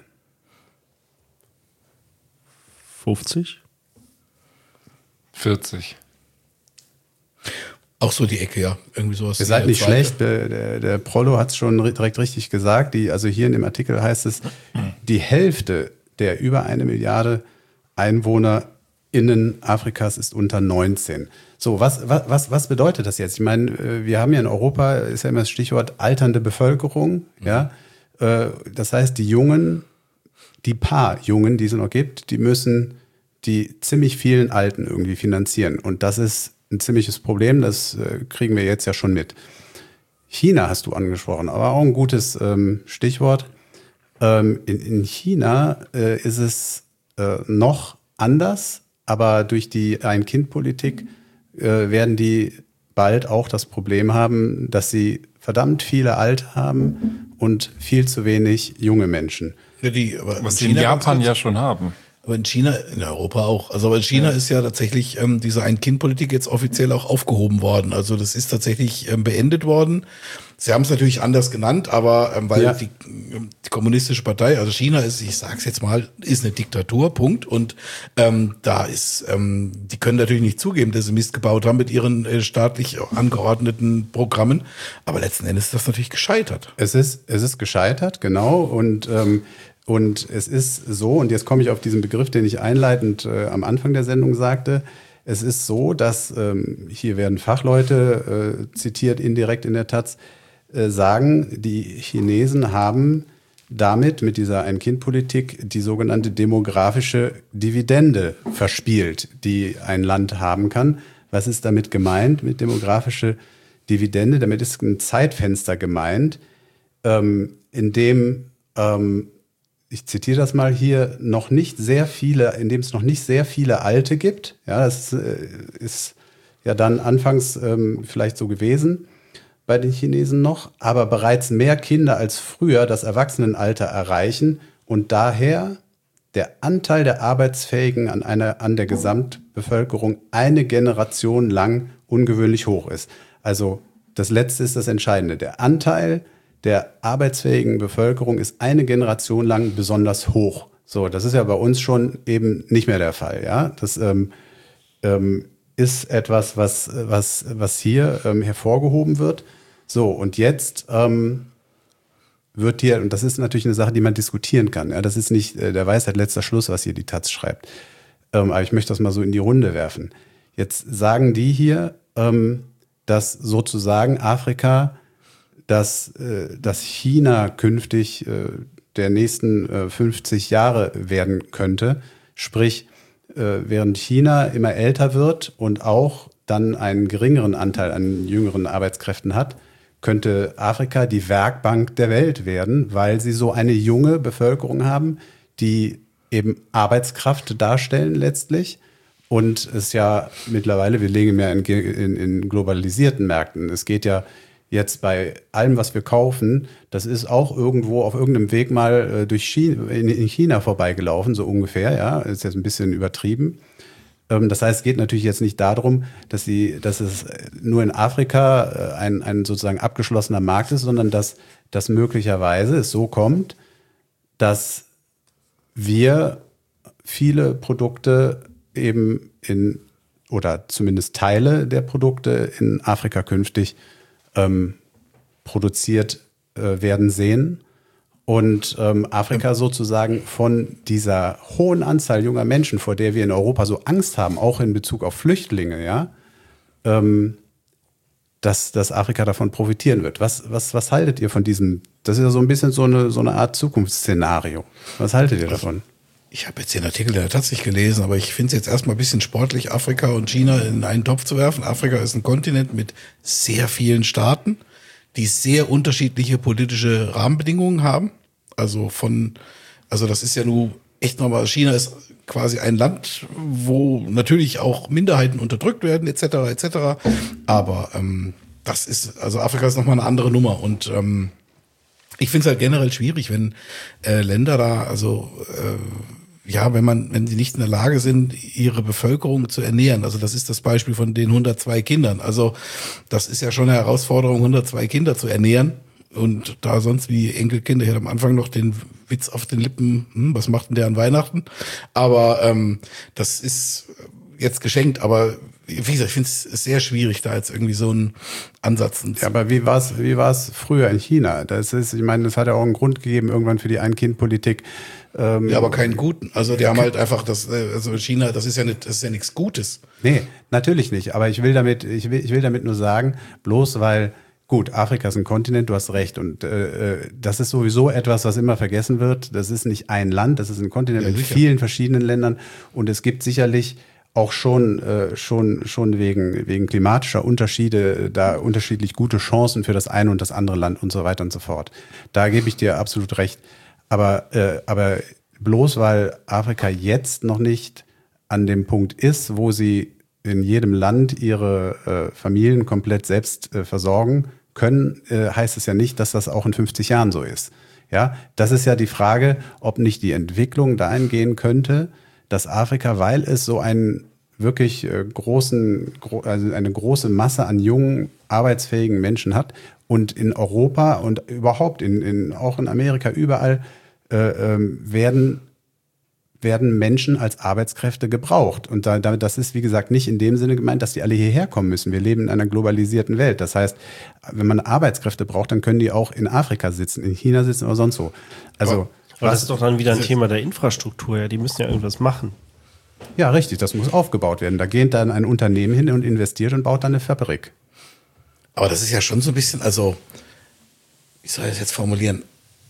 fünfzig? vierzig. Auch so die Ecke, ja. Irgendwie sowas. Ihr seid nicht schlecht. Der, der, der Prollo hat es schon direkt richtig gesagt. Die, also hier in dem Artikel heißt es, die Hälfte der über eine Milliarde EinwohnerInnen Afrikas ist unter neunzehn. So, was, was, was bedeutet das jetzt? Ich meine, wir haben ja in Europa, ist ja immer das Stichwort alternde Bevölkerung. Mhm. Ja, das heißt, die Jungen, die paar Jungen, die es noch gibt, die müssen die ziemlich vielen Alten irgendwie finanzieren. Und das ist ein ziemliches Problem, das äh, kriegen wir jetzt ja schon mit. China hast du angesprochen, aber auch ein gutes ähm, Stichwort. Ähm, in, in China äh, ist es äh, noch anders, aber durch die Ein-Kind-Politik äh, werden die bald auch das Problem haben, dass sie verdammt viele Alte haben und viel zu wenig junge Menschen. Ja, die, aber was sie in Japan ja schon haben. Aber in China, in Europa auch. Also aber in China ja. ist ja tatsächlich ähm, diese Ein-Kind-Politik jetzt offiziell auch aufgehoben worden. Also das ist tatsächlich ähm, beendet worden. Sie haben es natürlich anders genannt, aber ähm, weil ja. die, die kommunistische Partei, also China ist, ich sag's jetzt mal, ist eine Diktatur, Punkt. Und ähm, da ist, ähm, die können natürlich nicht zugeben, dass sie Mist gebaut haben mit ihren äh, staatlich angeordneten Programmen. Aber letzten Endes ist das natürlich gescheitert. Es ist, es ist gescheitert, genau. Und ähm, Und es ist so, und jetzt komme ich auf diesen Begriff, den ich einleitend äh, am Anfang der Sendung sagte, es ist so, dass, ähm, hier werden Fachleute äh, zitiert, indirekt in der Taz, äh, sagen, die Chinesen haben damit, mit dieser Ein-Kind-Politik, die sogenannte demografische Dividende verspielt, die ein Land haben kann. Was ist damit gemeint mit demografische Dividende? Damit ist ein Zeitfenster gemeint, ähm, in dem ähm, ich zitiere das mal hier, noch nicht sehr viele, in dem es noch nicht sehr viele Alte gibt. Ja, das äh, ist ja dann anfangs ähm, vielleicht so gewesen bei den Chinesen noch, aber bereits mehr Kinder als früher das Erwachsenenalter erreichen und daher der Anteil der Arbeitsfähigen an einer, an der Gesamtbevölkerung eine Generation lang ungewöhnlich hoch ist. Also das Letzte ist das Entscheidende. Der Anteil der arbeitsfähigen Bevölkerung ist eine Generation lang besonders hoch. So, das ist ja bei uns schon eben nicht mehr der Fall. Ja, das ähm, ähm, ist etwas, was was was hier ähm, hervorgehoben wird. So, und jetzt ähm, wird hier, und das ist natürlich eine Sache, die man diskutieren kann. Ja, das ist nicht äh, der Weisheit letzter Schluss, was hier die Taz schreibt. Ähm, aber ich möchte das mal so in die Runde werfen. Jetzt sagen die hier, ähm, dass sozusagen Afrika dass, dass China künftig der nächsten fünfzig Jahre werden könnte. Sprich, während China immer älter wird und auch dann einen geringeren Anteil an jüngeren Arbeitskräften hat, könnte Afrika die Werkbank der Welt werden, weil sie so eine junge Bevölkerung haben, die eben Arbeitskraft darstellen letztlich. Und es ja mittlerweile, wir leben ja in, in, in globalisierten Märkten. Es geht ja jetzt bei allem, was wir kaufen, das ist auch irgendwo auf irgendeinem Weg mal durch China, in China vorbeigelaufen, so ungefähr, ja, ist jetzt ein bisschen übertrieben. Das heißt, es geht natürlich jetzt nicht darum, dass, sie, dass es nur in Afrika ein, ein sozusagen abgeschlossener Markt ist, sondern dass, dass möglicherweise es so kommt, dass wir viele Produkte eben in, oder zumindest Teile der Produkte in Afrika künftig Ähm, produziert äh, werden sehen und ähm, Afrika sozusagen von dieser hohen Anzahl junger Menschen, vor der wir in Europa so Angst haben, auch in Bezug auf Flüchtlinge, ja, ähm, dass, dass Afrika davon profitieren wird. Was, was, was haltet ihr von diesem? Das ist ja so ein bisschen so eine, so eine Art Zukunftsszenario. Was haltet ihr davon? Ich habe jetzt den Artikel der tatsächlich gelesen, aber ich finde es jetzt erstmal ein bisschen sportlich, Afrika und China in einen Topf zu werfen. Afrika ist ein Kontinent mit sehr vielen Staaten, die sehr unterschiedliche politische Rahmenbedingungen haben. Also von, also das ist ja nun echt nochmal, China ist quasi ein Land, wo natürlich auch Minderheiten unterdrückt werden, et cetera, et cetera. Aber ähm, das ist, also Afrika ist nochmal eine andere Nummer. Und ähm, ich finde es halt generell schwierig, wenn äh, Länder da, also äh, ja, wenn man, wenn sie nicht in der Lage sind, ihre Bevölkerung zu ernähren. Also das ist das Beispiel von den hundertzwei Kindern. Also das ist ja schon eine Herausforderung, hundertzwei Kinder zu ernähren. Und da sonst wie Enkelkinder, ich hatte am Anfang noch den Witz auf den Lippen, hm, was macht denn der an Weihnachten? Aber ähm, das ist jetzt geschenkt, aber wie gesagt, ich finde es sehr schwierig, da jetzt irgendwie so einen Ansatz zu. Ja, aber wie war es wie war's früher in China? Das ist, ich meine, das hat ja auch einen Grund gegeben, irgendwann für die Ein-Kind-Politik. Ähm, ja, aber keinen guten. Also die haben halt einfach das, also China, das ist ja nicht, das ist ja nichts Gutes. Nee, natürlich nicht. Aber ich will damit, ich will, ich will damit nur sagen, bloß weil gut, Afrika ist ein Kontinent, du hast recht. Und äh, das ist sowieso etwas, was immer vergessen wird. Das ist nicht ein Land, das ist ein Kontinent ja, mit sicher. vielen verschiedenen Ländern. Und es gibt sicherlich auch schon äh, schon schon wegen wegen klimatischer Unterschiede da unterschiedlich gute Chancen für das eine und das andere Land und so weiter und so fort. Da gebe ich dir absolut recht. Aber äh, aber bloß weil Afrika jetzt noch nicht an dem Punkt ist, wo sie in jedem Land ihre äh, Familien komplett selbst äh, versorgen können, äh, heißt es ja nicht, dass das auch in fünfzig Jahren so ist. Ja, das ist ja die Frage, ob nicht die Entwicklung dahin gehen könnte, dass Afrika, weil es so einen wirklich äh, großen, gro- also eine große Masse an jungen, arbeitsfähigen Menschen hat und in Europa und überhaupt in, in auch in Amerika überall äh, ähm, werden werden Menschen als Arbeitskräfte gebraucht. Und da, das ist, wie gesagt, nicht in dem Sinne gemeint, dass die alle hierher kommen müssen. Wir leben in einer globalisierten Welt. Das heißt, wenn man Arbeitskräfte braucht, dann können die auch in Afrika sitzen, in China sitzen oder sonst wo. Also, aber, aber das ist doch dann wieder ein Thema der Infrastruktur. Ja, die müssen ja irgendwas machen. Ja, richtig. Das muss aufgebaut werden. Da geht dann ein Unternehmen hin und investiert und baut dann eine Fabrik. Aber das ist ja schon so ein bisschen, also, wie soll ich das jetzt formulieren?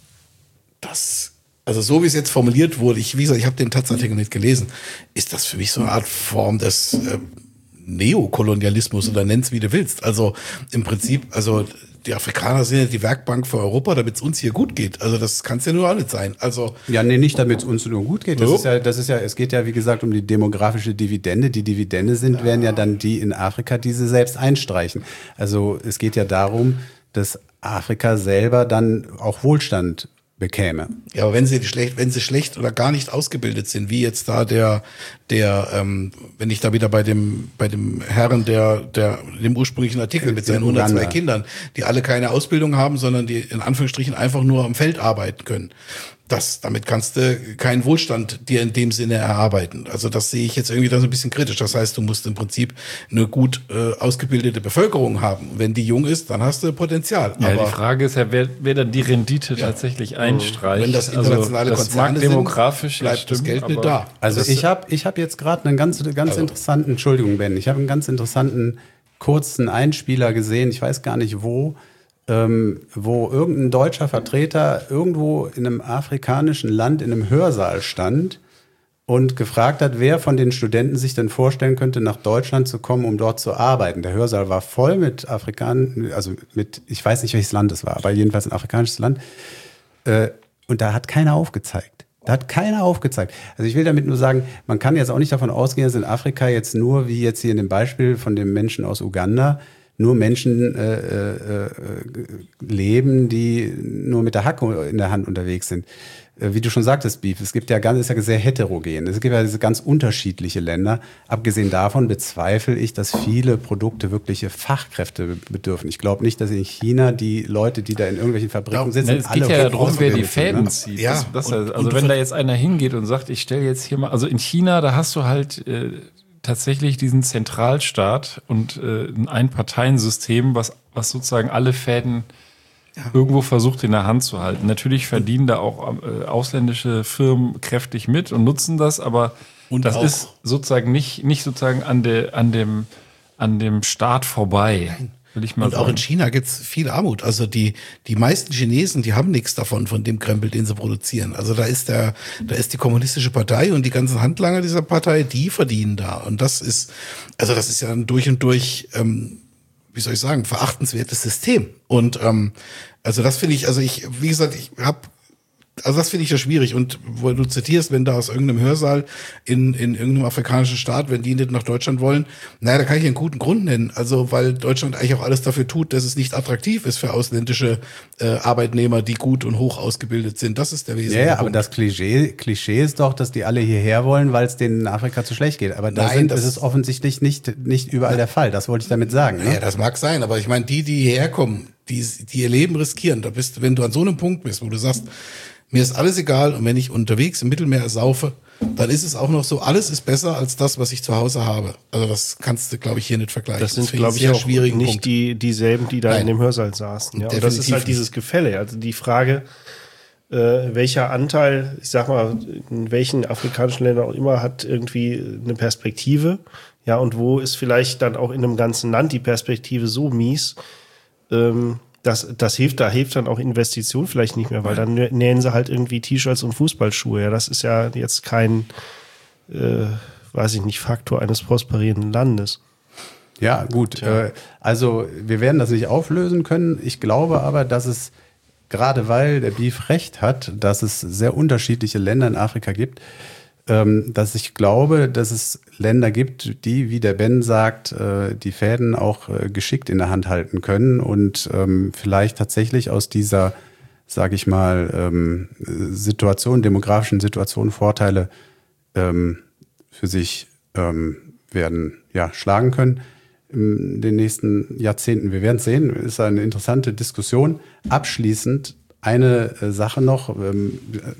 Das Also so wie es jetzt formuliert wurde, ich, wie gesagt, ich habe den Taz-Artikel nicht gelesen, ist das für mich so eine Art Form des äh, Neokolonialismus oder nenn's wie du willst. Also im Prinzip, also die Afrikaner sind ja die Werkbank für Europa, damit es uns hier gut geht. Also das kann es ja nur auch nicht sein. Also ja, nee, nicht damit es uns nur gut geht. Das so. ist ja, das ist ja, es geht ja wie gesagt um die demografische Dividende. Die Dividende sind, ja. werden ja dann die in Afrika, die sie selbst einstreichen. Also es geht ja darum, dass Afrika selber dann auch Wohlstand bekäme. Ja, aber wenn sie schlecht, wenn sie schlecht oder gar nicht ausgebildet sind, wie jetzt da der, der, ähm, wenn ich da wieder bei dem, bei dem Herrn, der, der, dem ursprünglichen Artikel mit seinen hundertzwei Kindern, die alle keine Ausbildung haben, sondern die in Anführungsstrichen einfach nur am Feld arbeiten können. Das, damit kannst du keinen Wohlstand dir in dem Sinne erarbeiten. Also das sehe ich jetzt irgendwie da so ein bisschen kritisch. Das heißt, du musst im Prinzip eine gut äh, ausgebildete Bevölkerung haben. Wenn die jung ist, dann hast du Potenzial. Ja, aber die Frage ist ja, wer, wer dann die Rendite ja. tatsächlich einstreicht. Wenn das internationale also, Konzerne das mag demografisch sind, bleibt ja stimmt, das Geld nicht da. Also das ich habe ich hab jetzt gerade einen ganz, ganz also. interessanten, Entschuldigung Ben, ich habe einen ganz interessanten kurzen Einspieler gesehen, ich weiß gar nicht wo, Ähm, wo irgendein deutscher Vertreter irgendwo in einem afrikanischen Land in einem Hörsaal stand und gefragt hat, wer von den Studenten sich denn vorstellen könnte, nach Deutschland zu kommen, um dort zu arbeiten. Der Hörsaal war voll mit Afrikanern, also mit, ich weiß nicht, welches Land es war, aber jedenfalls ein afrikanisches Land. Äh, und da hat keiner aufgezeigt. Da hat keiner aufgezeigt. Also ich will damit nur sagen, man kann jetzt auch nicht davon ausgehen, dass in Afrika jetzt nur, wie jetzt hier in dem Beispiel von dem Menschen aus Uganda, nur Menschen äh, äh, leben, die nur mit der Hacke in der Hand unterwegs sind. Äh, wie du schon sagtest, Beef, es gibt ja ganz, ist ja sehr heterogen. Es gibt ja diese ganz unterschiedliche Länder. Abgesehen davon bezweifle ich, dass viele Produkte wirkliche Fachkräfte bedürfen. Ich glaube nicht, dass in China die Leute, die da in irgendwelchen Fabriken sitzen, es geht alle ja darum, wer die Fäden ne? zieht. Ja, das, das, und, also und wenn da jetzt einer hingeht und sagt, ich stelle jetzt hier mal, also in China, da hast du halt äh, tatsächlich diesen Zentralstaat und äh, ein Einparteiensystem, was, was sozusagen alle Fäden ja. irgendwo versucht in der Hand zu halten. Natürlich verdienen da auch äh, ausländische Firmen kräftig mit und nutzen das, aber und das ist sozusagen nicht, nicht sozusagen an, de, an, dem, an dem Staat vorbei. Nein. will ich mal Und sagen. auch in China gibt's viel Armut. Also die, die meisten Chinesen, die haben nichts davon, von dem Krempel, den sie produzieren. Also da ist der, da ist die kommunistische Partei und die ganzen Handlanger dieser Partei, die verdienen da. Und das ist, also das ist ja ein durch und durch, ähm, wie soll ich sagen, verachtenswertes System. Und ähm, also das finde ich, also ich, wie gesagt, ich habe Also das finde ich ja schwierig. Und wo du zitierst, wenn da aus irgendeinem Hörsaal in, in irgendeinem afrikanischen Staat, wenn die nicht nach Deutschland wollen, naja, da kann ich einen guten Grund nennen. Also weil Deutschland eigentlich auch alles dafür tut, dass es nicht attraktiv ist für ausländische äh, Arbeitnehmer, die gut und hoch ausgebildet sind. Das ist der wesentliche Ja, ja, Punkt. aber das Klischee, Klischee ist doch, dass die alle hierher wollen, weil es denen in Afrika zu schlecht geht. Aber da Nein, sind, das ist es offensichtlich nicht, nicht überall der Fall. Das wollte ich damit sagen. Ne? Ja, das mag sein, aber ich meine, die, die hierher kommen, die, die ihr Leben riskieren, da bist, wenn du an so einem Punkt bist, wo du sagst, mir ist alles egal und wenn ich unterwegs im Mittelmeer saufe, dann ist es auch noch so, alles ist besser als das, was ich zu Hause habe. Also das kannst du, glaube ich, hier nicht vergleichen. Das sind, finde glaube ich, einen auch sehr schwierigen nicht Punkt. die dieselben, die da Nein. in dem Hörsaal saßen. Ja? Und das Definitiv ist halt nicht. dieses Gefälle. Also die Frage, äh, welcher Anteil, ich sag mal, in welchen afrikanischen Ländern auch immer, hat irgendwie eine Perspektive. Ja, und wo ist vielleicht dann auch in einem ganzen Land die Perspektive so mies, ähm, Das, das hilft, da hilft dann auch Investition vielleicht nicht mehr, weil dann nähen sie halt irgendwie T-Shirts und Fußballschuhe. Ja, das ist ja jetzt kein, äh, weiß ich nicht, Faktor eines prosperierenden Landes. Ja, gut. Äh, also wir werden das nicht auflösen können. Ich glaube aber, dass es, gerade weil der Beef recht hat, dass es sehr unterschiedliche Länder in Afrika gibt, ähm, dass ich glaube, dass es Länder gibt, die, wie der Ben sagt, äh, die Fäden auch äh, geschickt in der Hand halten können und ähm, vielleicht tatsächlich aus dieser, sage ich mal, ähm, Situation, demografischen Situation Vorteile ähm, für sich ähm, werden ja schlagen können in den nächsten Jahrzehnten. Wir werden es sehen. Ist eine interessante Diskussion. Abschließend eine äh, Sache noch, ähm,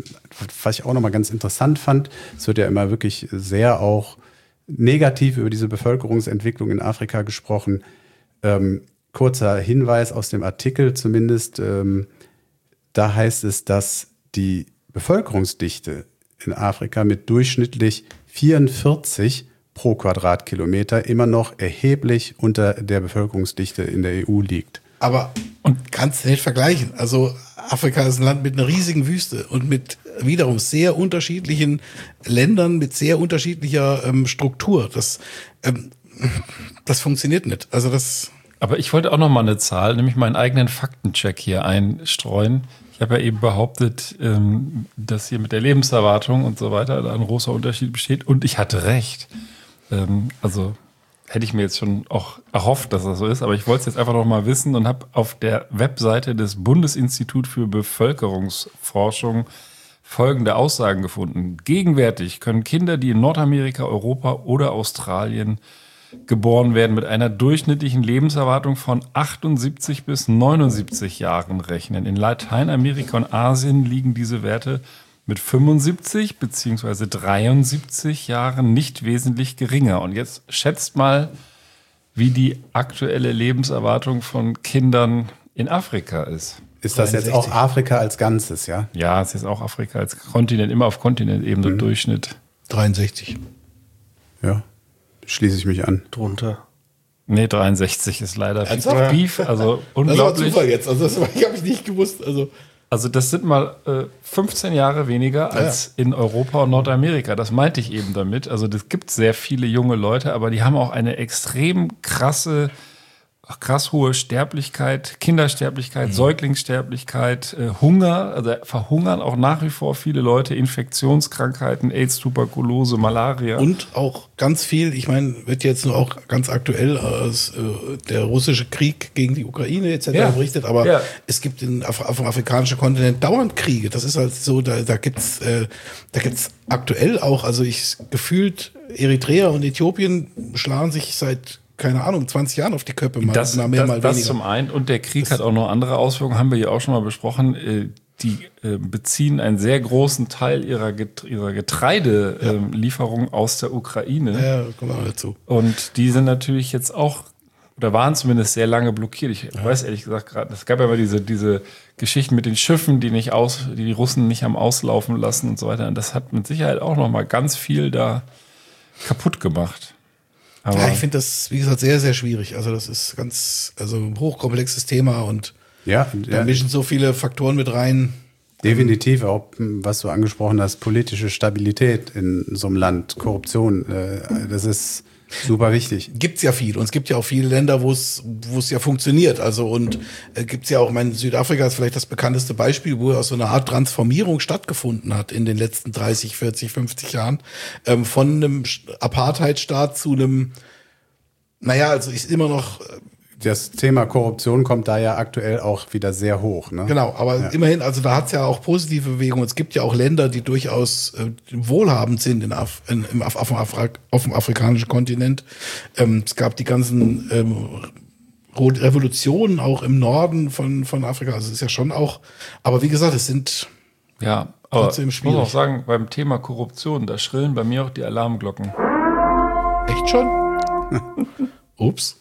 was ich auch noch mal ganz interessant fand. Es wird ja immer wirklich sehr auch negativ über diese Bevölkerungsentwicklung in Afrika gesprochen. Ähm, kurzer Hinweis aus dem Artikel zumindest. Ähm, da heißt es, dass die Bevölkerungsdichte in Afrika mit durchschnittlich vierundvierzig pro Quadratkilometer immer noch erheblich unter der Bevölkerungsdichte in der E U liegt. Aber und kannst du nicht vergleichen. Also Afrika ist ein Land mit einer riesigen Wüste und mit wiederum sehr unterschiedlichen Ländern, mit sehr unterschiedlicher ähm, Struktur. Das, ähm, das funktioniert nicht. Also das. Aber ich wollte auch noch mal eine Zahl, nämlich meinen eigenen Faktencheck hier einstreuen. Ich habe ja eben behauptet, ähm, dass hier mit der Lebenserwartung und so weiter da ein großer Unterschied besteht. Und ich hatte recht. Ähm, also hätte ich mir jetzt schon auch erhofft, dass das so ist, aber ich wollte es jetzt einfach noch mal wissen und habe auf der Webseite des Bundesinstitut für Bevölkerungsforschung folgende Aussagen gefunden. Gegenwärtig können Kinder, die in Nordamerika, Europa oder Australien geboren werden, mit einer durchschnittlichen Lebenserwartung von achtundsiebzig bis neunundsiebzig Jahren rechnen. In Lateinamerika und Asien liegen diese Werte mit fünfundsiebzig beziehungsweise dreiundsiebzig Jahren nicht wesentlich geringer. Und jetzt schätzt mal, wie die aktuelle Lebenserwartung von Kindern in Afrika ist. Ist das jetzt auch Afrika als Ganzes, ja? Ja, es ist auch Afrika als Kontinent, immer auf Kontinentebene Mhm. Durchschnitt. dreiundsechzig. Ja, schließe ich mich an. Drunter. Nee, dreiundsechzig ist leider Ernsthaft? Beef, also Das unglaublich. war Zufall jetzt. Also das habe ich nicht gewusst. Also Also das sind mal äh, fünfzehn Jahre weniger als in Europa und Nordamerika. Das meinte ich eben damit. Also das gibt sehr viele junge Leute, aber die haben auch eine extrem krasse, krass hohe Sterblichkeit, Kindersterblichkeit, Mhm. Säuglingssterblichkeit, äh, Hunger. Also verhungern auch nach wie vor viele Leute, Infektionskrankheiten, AIDS, Tuberkulose, Malaria. Und auch ganz viel, ich meine, wird jetzt nur auch ganz aktuell aus äh, der russische Krieg gegen die Ukraine et cetera Ja. berichtet, aber Ja. es gibt in, auf, auf dem afrikanischen Kontinent dauernd Kriege. Das ist halt so, da, da gibt's äh, da gibt's aktuell auch, also ich gefühlt Eritrea und Äthiopien schlagen sich seit keine Ahnung, zwanzig Jahren auf die Köpfe, mal, Das, mal mehr, das, mal das weniger. zum einen. Und der Krieg hat auch noch andere Auswirkungen, haben wir ja auch schon mal besprochen. Äh, Die äh, beziehen einen sehr großen Teil ihrer, Get ihrer Getreidelieferung ja. ähm, aus der Ukraine. Ja, kommen wir dazu. Und die sind natürlich jetzt auch, oder waren zumindest sehr lange blockiert. Ich ja. weiß ehrlich gesagt gerade, es gab ja immer diese, diese Geschichten mit den Schiffen, die nicht aus, die, die Russen nicht haben auslaufen lassen und so weiter. Und das hat mit Sicherheit auch noch mal ganz viel da kaputt gemacht. Aber ja, ich finde das, wie gesagt, sehr, sehr schwierig. Also das ist ganz, also ein hochkomplexes Thema und ja, da ja. mischen so viele Faktoren mit rein. Definitiv auch, was du angesprochen hast, politische Stabilität in so einem Land, Korruption, äh, das ist super wichtig. Gibt's ja viel und es gibt ja auch viele Länder, wo es wo es ja funktioniert. Also und äh, gibt's ja auch, ich meine, Südafrika ist vielleicht das bekannteste Beispiel, wo ja so eine Art Transformierung stattgefunden hat in den letzten dreißig, vierzig, fünfzig Jahren ähm, von einem Apartheidstaat zu einem, naja, also ist immer noch das Thema Korruption kommt da ja aktuell auch wieder sehr hoch. Ne? Genau, aber ja. immerhin, also da hat es ja auch positive Bewegungen. Es gibt ja auch Länder, die durchaus äh, wohlhabend sind in Af in, im Af auf, dem Afra auf dem afrikanischen Kontinent. Ähm, es gab die ganzen ähm, Revolutionen auch im Norden von, von Afrika. Also es ist ja schon auch, aber wie gesagt, es sind ja, aber trotzdem ich muss schwierig. auch sagen, beim Thema Korruption, da schrillen bei mir auch die Alarmglocken. Echt schon? Ups.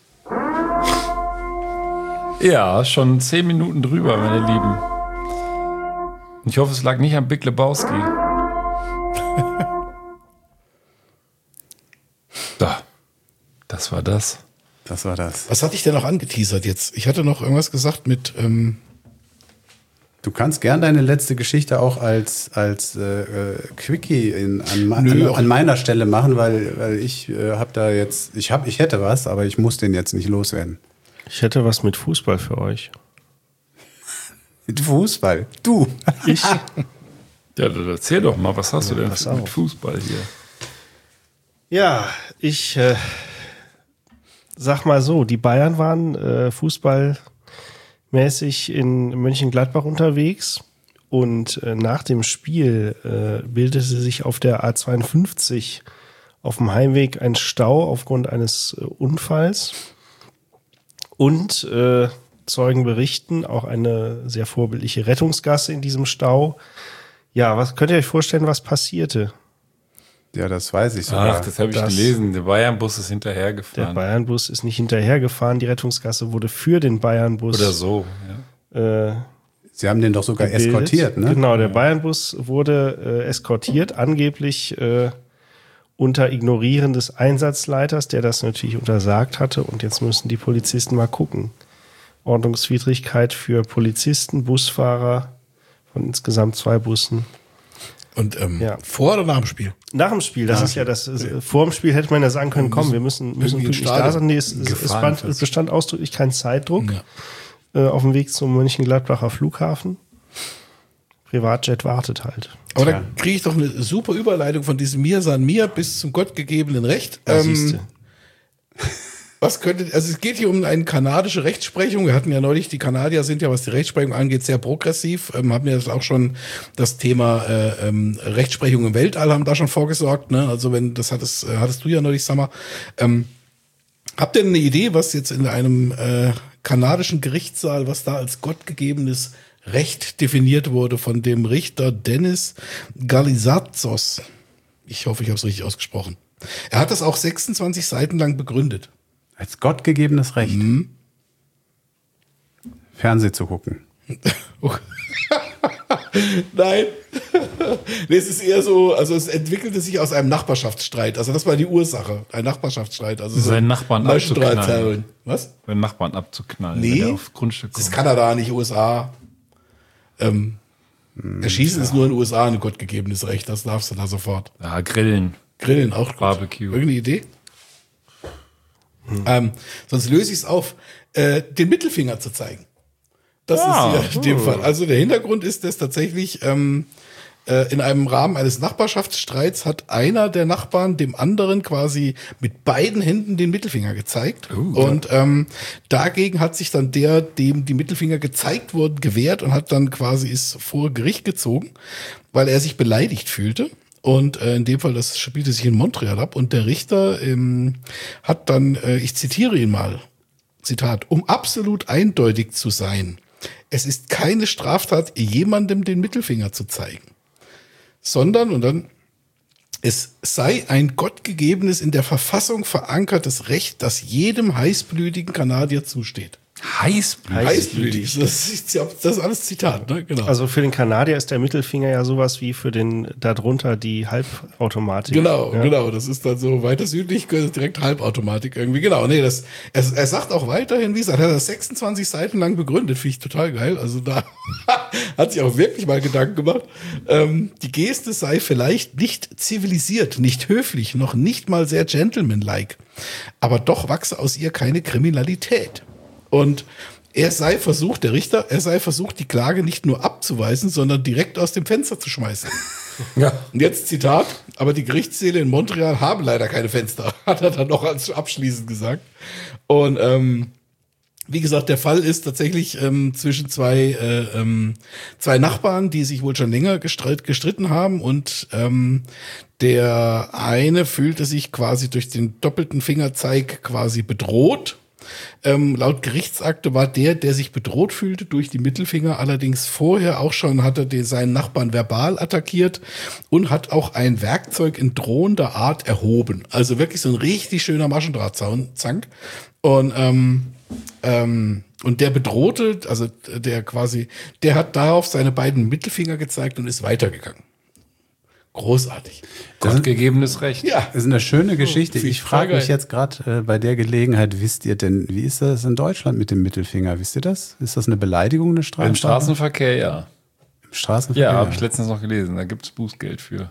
Ja, schon zehn Minuten drüber, meine Lieben. Und ich hoffe, es lag nicht am Big Lebowski. Da. Das war das. Das war das. Was hatte ich denn noch angeteasert jetzt? Ich hatte noch irgendwas gesagt mit ähm Du kannst gern deine letzte Geschichte auch als, als äh, Quickie in, an, Nö, an, an meiner Stelle machen, weil, weil ich äh, habe da jetzt, ich hab, ich hätte was, aber ich muss den jetzt nicht loswerden. Ich hätte was mit Fußball für euch. Mit Fußball? Du? Ich? Ja, dann erzähl doch mal, was hast Ja, du denn pass mit auf. Fußball hier? Ja, ich äh, sag mal so, die Bayern waren äh, fußballmäßig in Mönchengladbach unterwegs und äh, nach dem Spiel äh, bildete sich auf der A zweiundfünfzig auf dem Heimweg ein Stau aufgrund eines äh, Unfalls. Und äh, Zeugen berichten, auch eine sehr vorbildliche Rettungsgasse in diesem Stau. Ja, was könnt ihr euch vorstellen, was passierte? Ja, das weiß ich sogar. Ach, das habe ich Das- gelesen. Der Bayern-Bus ist Der hinterhergefahren. Bayernbus ist nicht hinterhergefahren, die Rettungsgasse wurde für den Bayernbus Oder so. Ja. äh, Sie haben den doch sogar gebildet. eskortiert, ne? Genau, der Bayernbus wurde äh, eskortiert, angeblich äh, unter Ignorieren des Einsatzleiters, der das natürlich untersagt hatte. Und jetzt müssen die Polizisten mal gucken. Ordnungswidrigkeit für Polizisten, Busfahrer von insgesamt zwei Bussen. und ähm, Ja. vor oder nach dem Spiel? Nach dem Spiel, das Ah, ist ja okay. das, äh, vor dem Spiel hätte man ja sagen können, komm, wir müssen, müssen irgendwie pünktlich ins da Stadion sein. Nee, es, es, es, gefahren bestand, es bestand ausdrücklich kein Zeitdruck Ja. äh, auf dem Weg zum Mönchengladbacher Flughafen. Privatjet wartet halt. Aber Tja. da kriege ich doch eine super Überleitung von diesem Mir san mir bis zum gottgegebenen Recht. Ja, Ähm, siehste. Was könnte, also es geht hier um eine kanadische Rechtsprechung. Wir hatten ja neulich, die Kanadier sind ja, was die Rechtsprechung angeht, sehr progressiv. Ähm, haben ja das auch schon das Thema äh, ähm, Rechtsprechung im Weltall haben da schon vorgesorgt. Ne? Also wenn, das hattest, äh, hattest du ja neulich, Summer. Ähm, habt ihr eine Idee, was jetzt in einem äh, kanadischen Gerichtssaal, was da als gottgegebenes Recht definiert wurde von dem Richter Dennis Galizazos? Ich hoffe, ich habe es richtig ausgesprochen. Er hat das auch sechsundzwanzig Seiten lang begründet. Als gottgegebenes Recht. Mhm. Fernseh zu gucken. Nein. Nee, es ist eher so, also es entwickelte sich aus einem Nachbarschaftsstreit. Also das war die Ursache. Ein Nachbarschaftsstreit. Also so Seinen Nachbarn Maschendrahtzaun. abzuknallen. Was? Seinen Nachbarn abzuknallen, Nee. wenn der auf Grundstück Das ist kommt. Kanada, nicht U S A. Ähm, Hm, Erschießen ist nur in den U S A ein gottgegebenes Recht. Das darfst du da sofort. Ja, Grillen. Grillen auch gut. Barbecue. Irgendeine Idee? Ähm, sonst löse ich es auf, äh, den Mittelfinger zu zeigen. Das Ah, ist hier in dem Fall. Also der Hintergrund ist, dass tatsächlich ähm, äh, in einem Rahmen eines Nachbarschaftsstreits hat einer der Nachbarn dem anderen quasi mit beiden Händen den Mittelfinger gezeigt. Uh, und ähm, dagegen hat sich dann der, dem die Mittelfinger gezeigt wurden, gewehrt und hat dann quasi ist vor Gericht gezogen, weil er sich beleidigt fühlte. Und äh, in dem Fall, das spielte sich in Montreal ab. Und der Richter ähm, hat dann, äh, ich zitiere ihn mal, Zitat, um absolut eindeutig zu sein, es ist keine Straftat, jemandem den Mittelfinger zu zeigen, sondern, und dann, es sei ein gottgegebenes, in der Verfassung verankertes Recht, das jedem heißblütigen Kanadier zusteht. Heißblütig. Heißblütig. Das ist, das ist alles Zitat, ne? Genau. Also für den Kanadier ist der Mittelfinger ja sowas wie für den darunter die Halbautomatik. Genau, ja. genau. Das ist dann so weiter südlich, direkt Halbautomatik irgendwie. Genau, nee, das, er, er sagt auch weiterhin, wie gesagt, er hat das sechsundzwanzig Seiten lang begründet. Finde ich total geil. Also da hat sich auch wirklich mal Gedanken gemacht. Ähm, die Geste sei vielleicht nicht zivilisiert, nicht höflich, noch nicht mal sehr gentlemanlike. Aber doch wachse aus ihr keine Kriminalität. Und er sei versucht, der Richter, er sei versucht, die Klage nicht nur abzuweisen, sondern direkt aus dem Fenster zu schmeißen. Ja. Und jetzt Zitat, aber die Gerichtssäle in Montreal haben leider keine Fenster, hat er dann noch als abschließend gesagt. Und ähm, wie gesagt, der Fall ist tatsächlich ähm, zwischen zwei äh, ähm, zwei Nachbarn, die sich wohl schon länger gestreit, gestritten haben und ähm, der eine fühlte sich quasi durch den doppelten Fingerzeig quasi bedroht. Ähm, laut Gerichtsakte war der, der sich bedroht fühlte durch die Mittelfinger, allerdings vorher auch schon hatte den, seinen Nachbarn verbal attackiert und hat auch ein Werkzeug in drohender Art erhoben. Also wirklich so ein richtig schöner Maschendrahtzank. Und ähm, ähm, und der Bedrohte, also der quasi, der hat darauf seine beiden Mittelfinger gezeigt und ist weitergegangen. Großartig. Gottgegebenes Recht. Ja. Das ist eine schöne Geschichte. Oh, ich frage mich jetzt gerade äh, bei der Gelegenheit, wisst ihr denn, wie ist das in Deutschland mit dem Mittelfinger? Wisst ihr das? Ist das eine Beleidigung, eine Straftat? Im Straßenverkehr, ja. Im Straßenverkehr? Ja, habe ich letztens noch gelesen. Da gibt es Bußgeld für.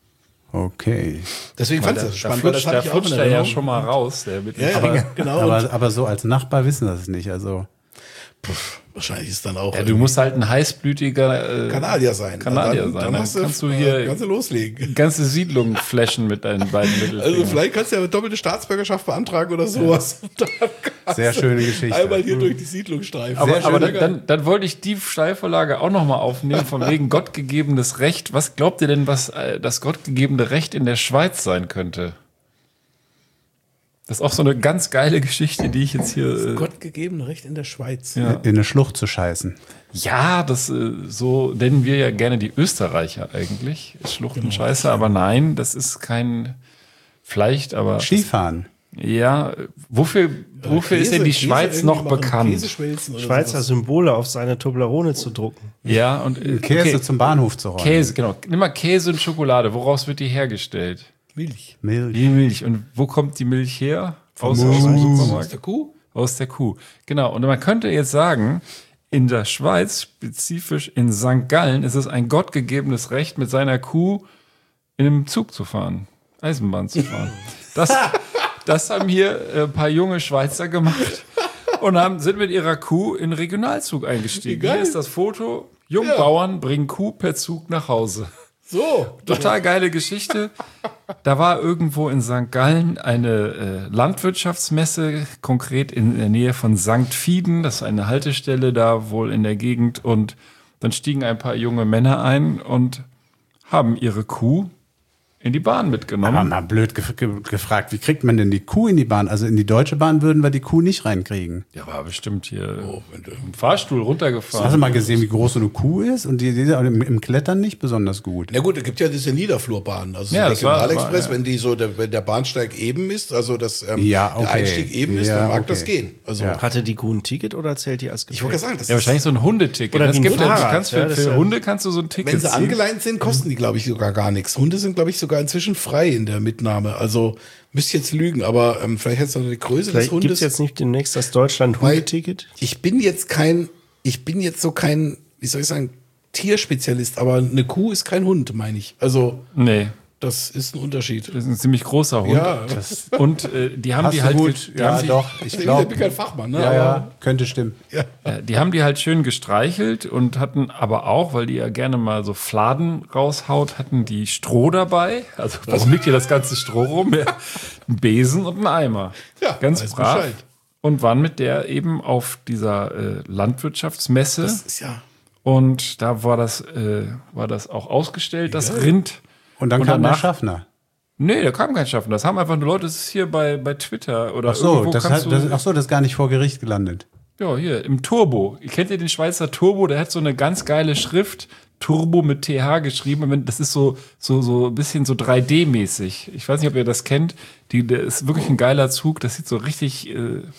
Okay. Deswegen fand ich das spannend. Da flutscht, da flutscht er ja schon mal raus, der Mittelfinger. Ja, ja, aber, genau. aber, aber so als Nachbar wissen das nicht. Also Puff, wahrscheinlich ist dann auch. Ja, du musst halt ein heißblütiger äh, Kanadier sein. Kanadier dann, sein. Dann, Dann hast du, kannst du hier kannst du loslegen. ganze Siedlungen flashen mit deinen beiden Mittelfingern. Also vielleicht kannst du ja eine doppelte Staatsbürgerschaft beantragen oder sowas. sehr schöne Geschichte. Einmal hier durch die Siedlung streifen. Aber, aber dann, dann, dann wollte ich die Steilvorlage auch nochmal aufnehmen, von wegen gottgegebenes Recht. Was glaubt ihr denn, was äh, das gottgegebene Recht in der Schweiz sein könnte? Das ist auch so eine ganz geile Geschichte, die ich jetzt hier. Das Äh, gottgegebene Recht in der Schweiz. Ja. in eine Schlucht zu scheißen. Ja, das äh, so nennen wir ja gerne die Österreicher eigentlich. Schluchtenscheiße, aber nein, das ist kein. Vielleicht, aber. Skifahren. Ja, wofür, wofür ist denn die Käse Schweiz irgendwie noch machen, bekannt? Käseschmelzen oder Schweizer sowas. Symbole auf seine Toblerone zu drucken. Ja, und äh, Käse okay. zum Bahnhof zu rollen. Käse, genau. Nimm mal Käse und Schokolade. Woraus wird die hergestellt? Milch. Milch. Die Milch. Und wo kommt die Milch her? Aus, Aus, aus, dem aus Supermarkt? der Kuh? Aus der Kuh. Genau. Und man könnte jetzt sagen, in der Schweiz, spezifisch in Sankt Gallen, ist es ein gottgegebenes Recht, mit seiner Kuh in einem Zug zu fahren, Eisenbahn zu fahren. Das, das haben hier ein paar junge Schweizer gemacht und haben, sind mit ihrer Kuh in den Regionalzug eingestiegen. Geil. Hier ist das Foto. Jungbauern bringen Kuh per Zug nach Hause. So. Total geile Geschichte. Da war irgendwo in Sankt Gallen eine äh, Landwirtschaftsmesse, konkret in der Nähe von Sankt Fieden. Das ist eine Haltestelle da wohl in der Gegend. Und dann stiegen ein paar junge Männer ein und haben ihre Kuh in die Bahn mitgenommen. Aber mal blöd gef ge gefragt, wie kriegt man denn die Kuh in die Bahn? Also in die Deutsche Bahn würden wir die Kuh nicht reinkriegen. Ja, war bestimmt hier im Fahrstuhl runtergefahren. Hast du mal gesehen, wie groß so eine Kuh ist? Und die, die im, im Klettern nicht besonders gut. Na gut, es gibt ja diese Niederflurbahnen. Also Ja, ja, das war- Regionalexpress, war, ja. wenn die so, der, wenn der Bahnsteig eben ist, also das, ähm, Ja, okay. der Einstieg eben ist, Ja, dann mag okay. das gehen. Also Ja. Hatte die Kuh ein Ticket oder zählt die als Gepäck? ich wollte sagen, das Ja, wahrscheinlich so ein Hundeticket. Oder das wie ein gibt ja, du Fahrrad, kannst für, ja, das für ist ja- Hunde kannst du so ein Ticket wenn sie ziehen. angeleint sind, kosten die, glaube ich, sogar gar nichts. Hunde sind, glaube ich, sogar inzwischen frei in der Mitnahme. Also müsste jetzt lügen, aber ähm, vielleicht hättest du noch die Größe Vielleicht des gibt Hundes. es jetzt nicht demnächst das Deutschland-Hundeticket? Ich bin jetzt kein, ich bin jetzt so kein, wie soll ich sagen, Tierspezialist, aber eine Kuh ist kein Hund, meine ich. Also Nee. das ist ein Unterschied. Das ist ein ziemlich großer Hund. Ja. Das, und äh, die haben Hast die du halt gut? die Ja, haben sie, doch. Ich Ich glaube. bin kein Fachmann, ne? Ja, aber, ja, könnte stimmen. ja. äh, die haben die halt schön gestreichelt und hatten aber auch, weil die ja gerne mal so Fladen raushaut, hatten die Stroh dabei. Also warum liegt hier das ganze Stroh rum? Ja, ein Besen und ein Eimer. Ja, Ganz weiß brav. Bescheid. Und waren mit der eben auf dieser äh, Landwirtschaftsmesse. Das ist ja. Und da war das, äh, war das auch ausgestellt, das Rind. Und dann kam der danach- Schaffner. Nee, da kam kein Schaffner. Das haben einfach nur Leute, das ist hier bei, bei Twitter oder Ach so, irgendwo das kannst hat, du. das, ach so, das ist gar nicht vor Gericht gelandet. Ja, hier, im Turbo. Kennt ihr den Schweizer Turbo? Der hat so eine ganz geile Schrift. Turbo mit T H geschrieben. Und wenn- Das ist so, so, so ein bisschen so drei D-mäßig. Ich weiß nicht, ob ihr das kennt. Die, der ist wirklich ein geiler Zug. Das sieht so richtig, äh,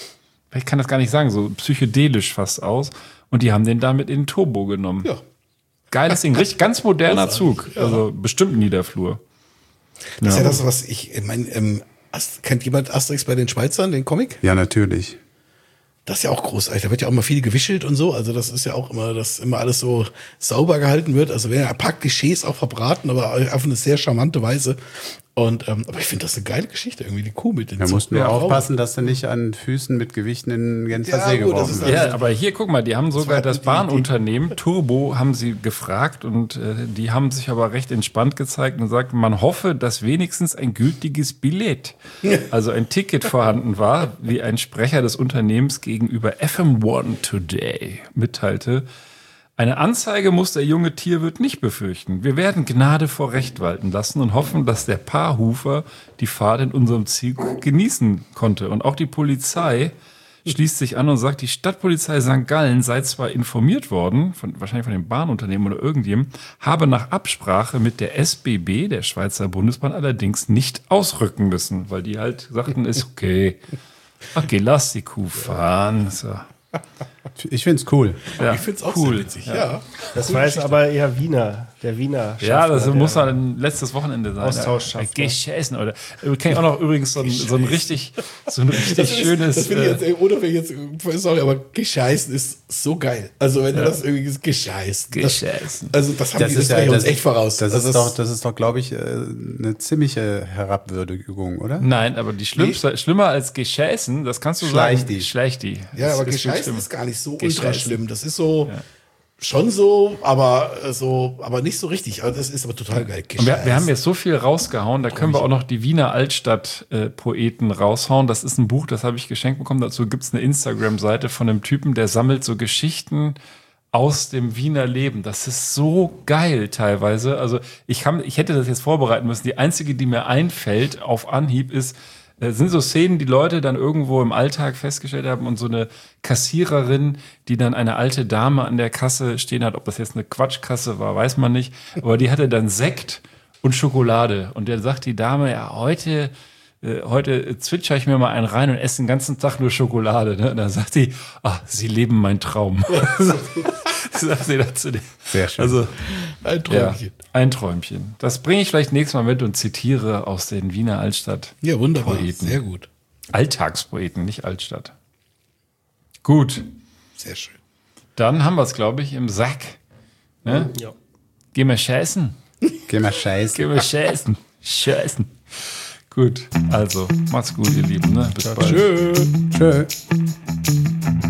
ich kann das gar nicht sagen, so psychedelisch fast aus. Und die haben den damit in den Turbo genommen. Ja. Geiles Ding, richtig ganz moderner Zug. Ja. Also bestimmt ein Niederflur. Das ist Ja. ja das, was ich, ich meine, ähm, Ast- kennt jemand Asterix bei den Schweizern, den Comic? Ja, natürlich. Das ist ja auch großartig. Da wird ja auch mal viel gewischelt und so. Also das ist ja auch immer, dass immer alles so sauber gehalten wird. Also werden ja ein paar Klischees auch verbraten, aber auf eine sehr charmante Weise. Und ähm, aber ich finde das eine geile Geschichte irgendwie, die Kuh mit den Da musst nur Ja, aufpassen, dass du nicht an Füßen mit Gewichten in den Genfer Ja, See gut, das geworfen ist wirst. Ja, aber hier, guck mal, die haben sogar war das die- Bahnunternehmen Turbo haben sie gefragt und äh, die haben sich aber recht entspannt gezeigt und sagt, man hoffe, dass wenigstens ein gültiges Billett, also ein Ticket vorhanden war, wie ein Sprecher des Unternehmens gegenüber F M eins Today mitteilte. Eine Anzeige muss der junge Tierwirt nicht befürchten. Wir werden Gnade vor Recht walten lassen und hoffen, dass der Paarhufer die Fahrt in unserem Zug genießen konnte. Und auch die Polizei schließt sich an und sagt, die Stadtpolizei Sankt Gallen sei zwar informiert worden, von, wahrscheinlich von dem Bahnunternehmen oder irgendjemandem, habe nach Absprache mit der S B B, der Schweizer Bundesbahn, allerdings nicht ausrücken müssen, weil die halt sagten, ist okay. Okay, lass die Kuh fahren. So. Ich find's cool. Ja, Ich finde es auch cool. sehr witzig. Ja. Das war jetzt aber eher Wiener, der Wiener. Ja, das Schaffner, muss der dann letztes Wochenende sein. Austauschschaffner. Geschessen, oder? Ich kenne auch noch übrigens so ein, so ein richtig, so ein richtig Das ist- schönes. Das finde ich jetzt, äh, oder wenn ich jetzt, sorry, aber gescheißen ist so geil. Also wenn du Ja. das irgendwie gescheißen. Gescheißen. Das, also das haben Das die ist das ja, ja, uns das, echt voraus. das Also ist doch, das ist doch, glaube ich, äh, eine ziemliche Herabwürdigung, oder? Nein, aber die schlimmste, schlimmer als Gescheißen, das kannst du Schleichti. sagen. Schleichti. Ja, Das aber ist gescheißen schlimm. ist gar nicht so Gescheißen. ultra schlimm. Das ist so, schon so, aber äh, so, aber nicht so richtig. Aber das ist aber total geil. Und wir, wir haben jetzt so viel rausgehauen, da können wir auch noch die Wiener Altstadt-Poeten raushauen. Das ist ein Buch, das habe ich geschenkt bekommen. Dazu gibt es eine Instagram-Seite von einem Typen, der sammelt so Geschichten aus dem Wiener Leben. Das ist so geil teilweise. Also ich, kann, ich hätte das jetzt vorbereiten müssen. Die einzige, die mir einfällt auf Anhieb ist, äh, sind so Szenen, die Leute dann irgendwo im Alltag festgestellt haben und so eine Kassiererin, die dann eine alte Dame an der Kasse stehen hat. Ob das jetzt eine Quatschkasse war, weiß man nicht. Aber die hatte dann Sekt und Schokolade. Und dann sagt die Dame, ja, heute, äh, heute zwitscher ich mir mal einen rein und esse den ganzen Tag nur Schokolade. Ne? Und dann sagt die, ach, Sie leben meinen Traum. sagt sie dazu. Sehr schön. Also, ein Träumchen. Ja, ein Träumchen. Das bringe ich vielleicht nächstes Mal mit und zitiere aus den Wiener Altstadt. Ja, wunderbar. Poeten. Sehr gut. Alltagspoeten, nicht Altstadt. Gut. Sehr schön. Dann haben wir es, glaube ich, im Sack. Ne? Ja. Gehen wir scheißen. Geh mal scheißen. Gehen wir scheißen. Scheißen. Gut, also macht's gut, ihr Lieben. Ne? Bis bald. Tschö. Tschö.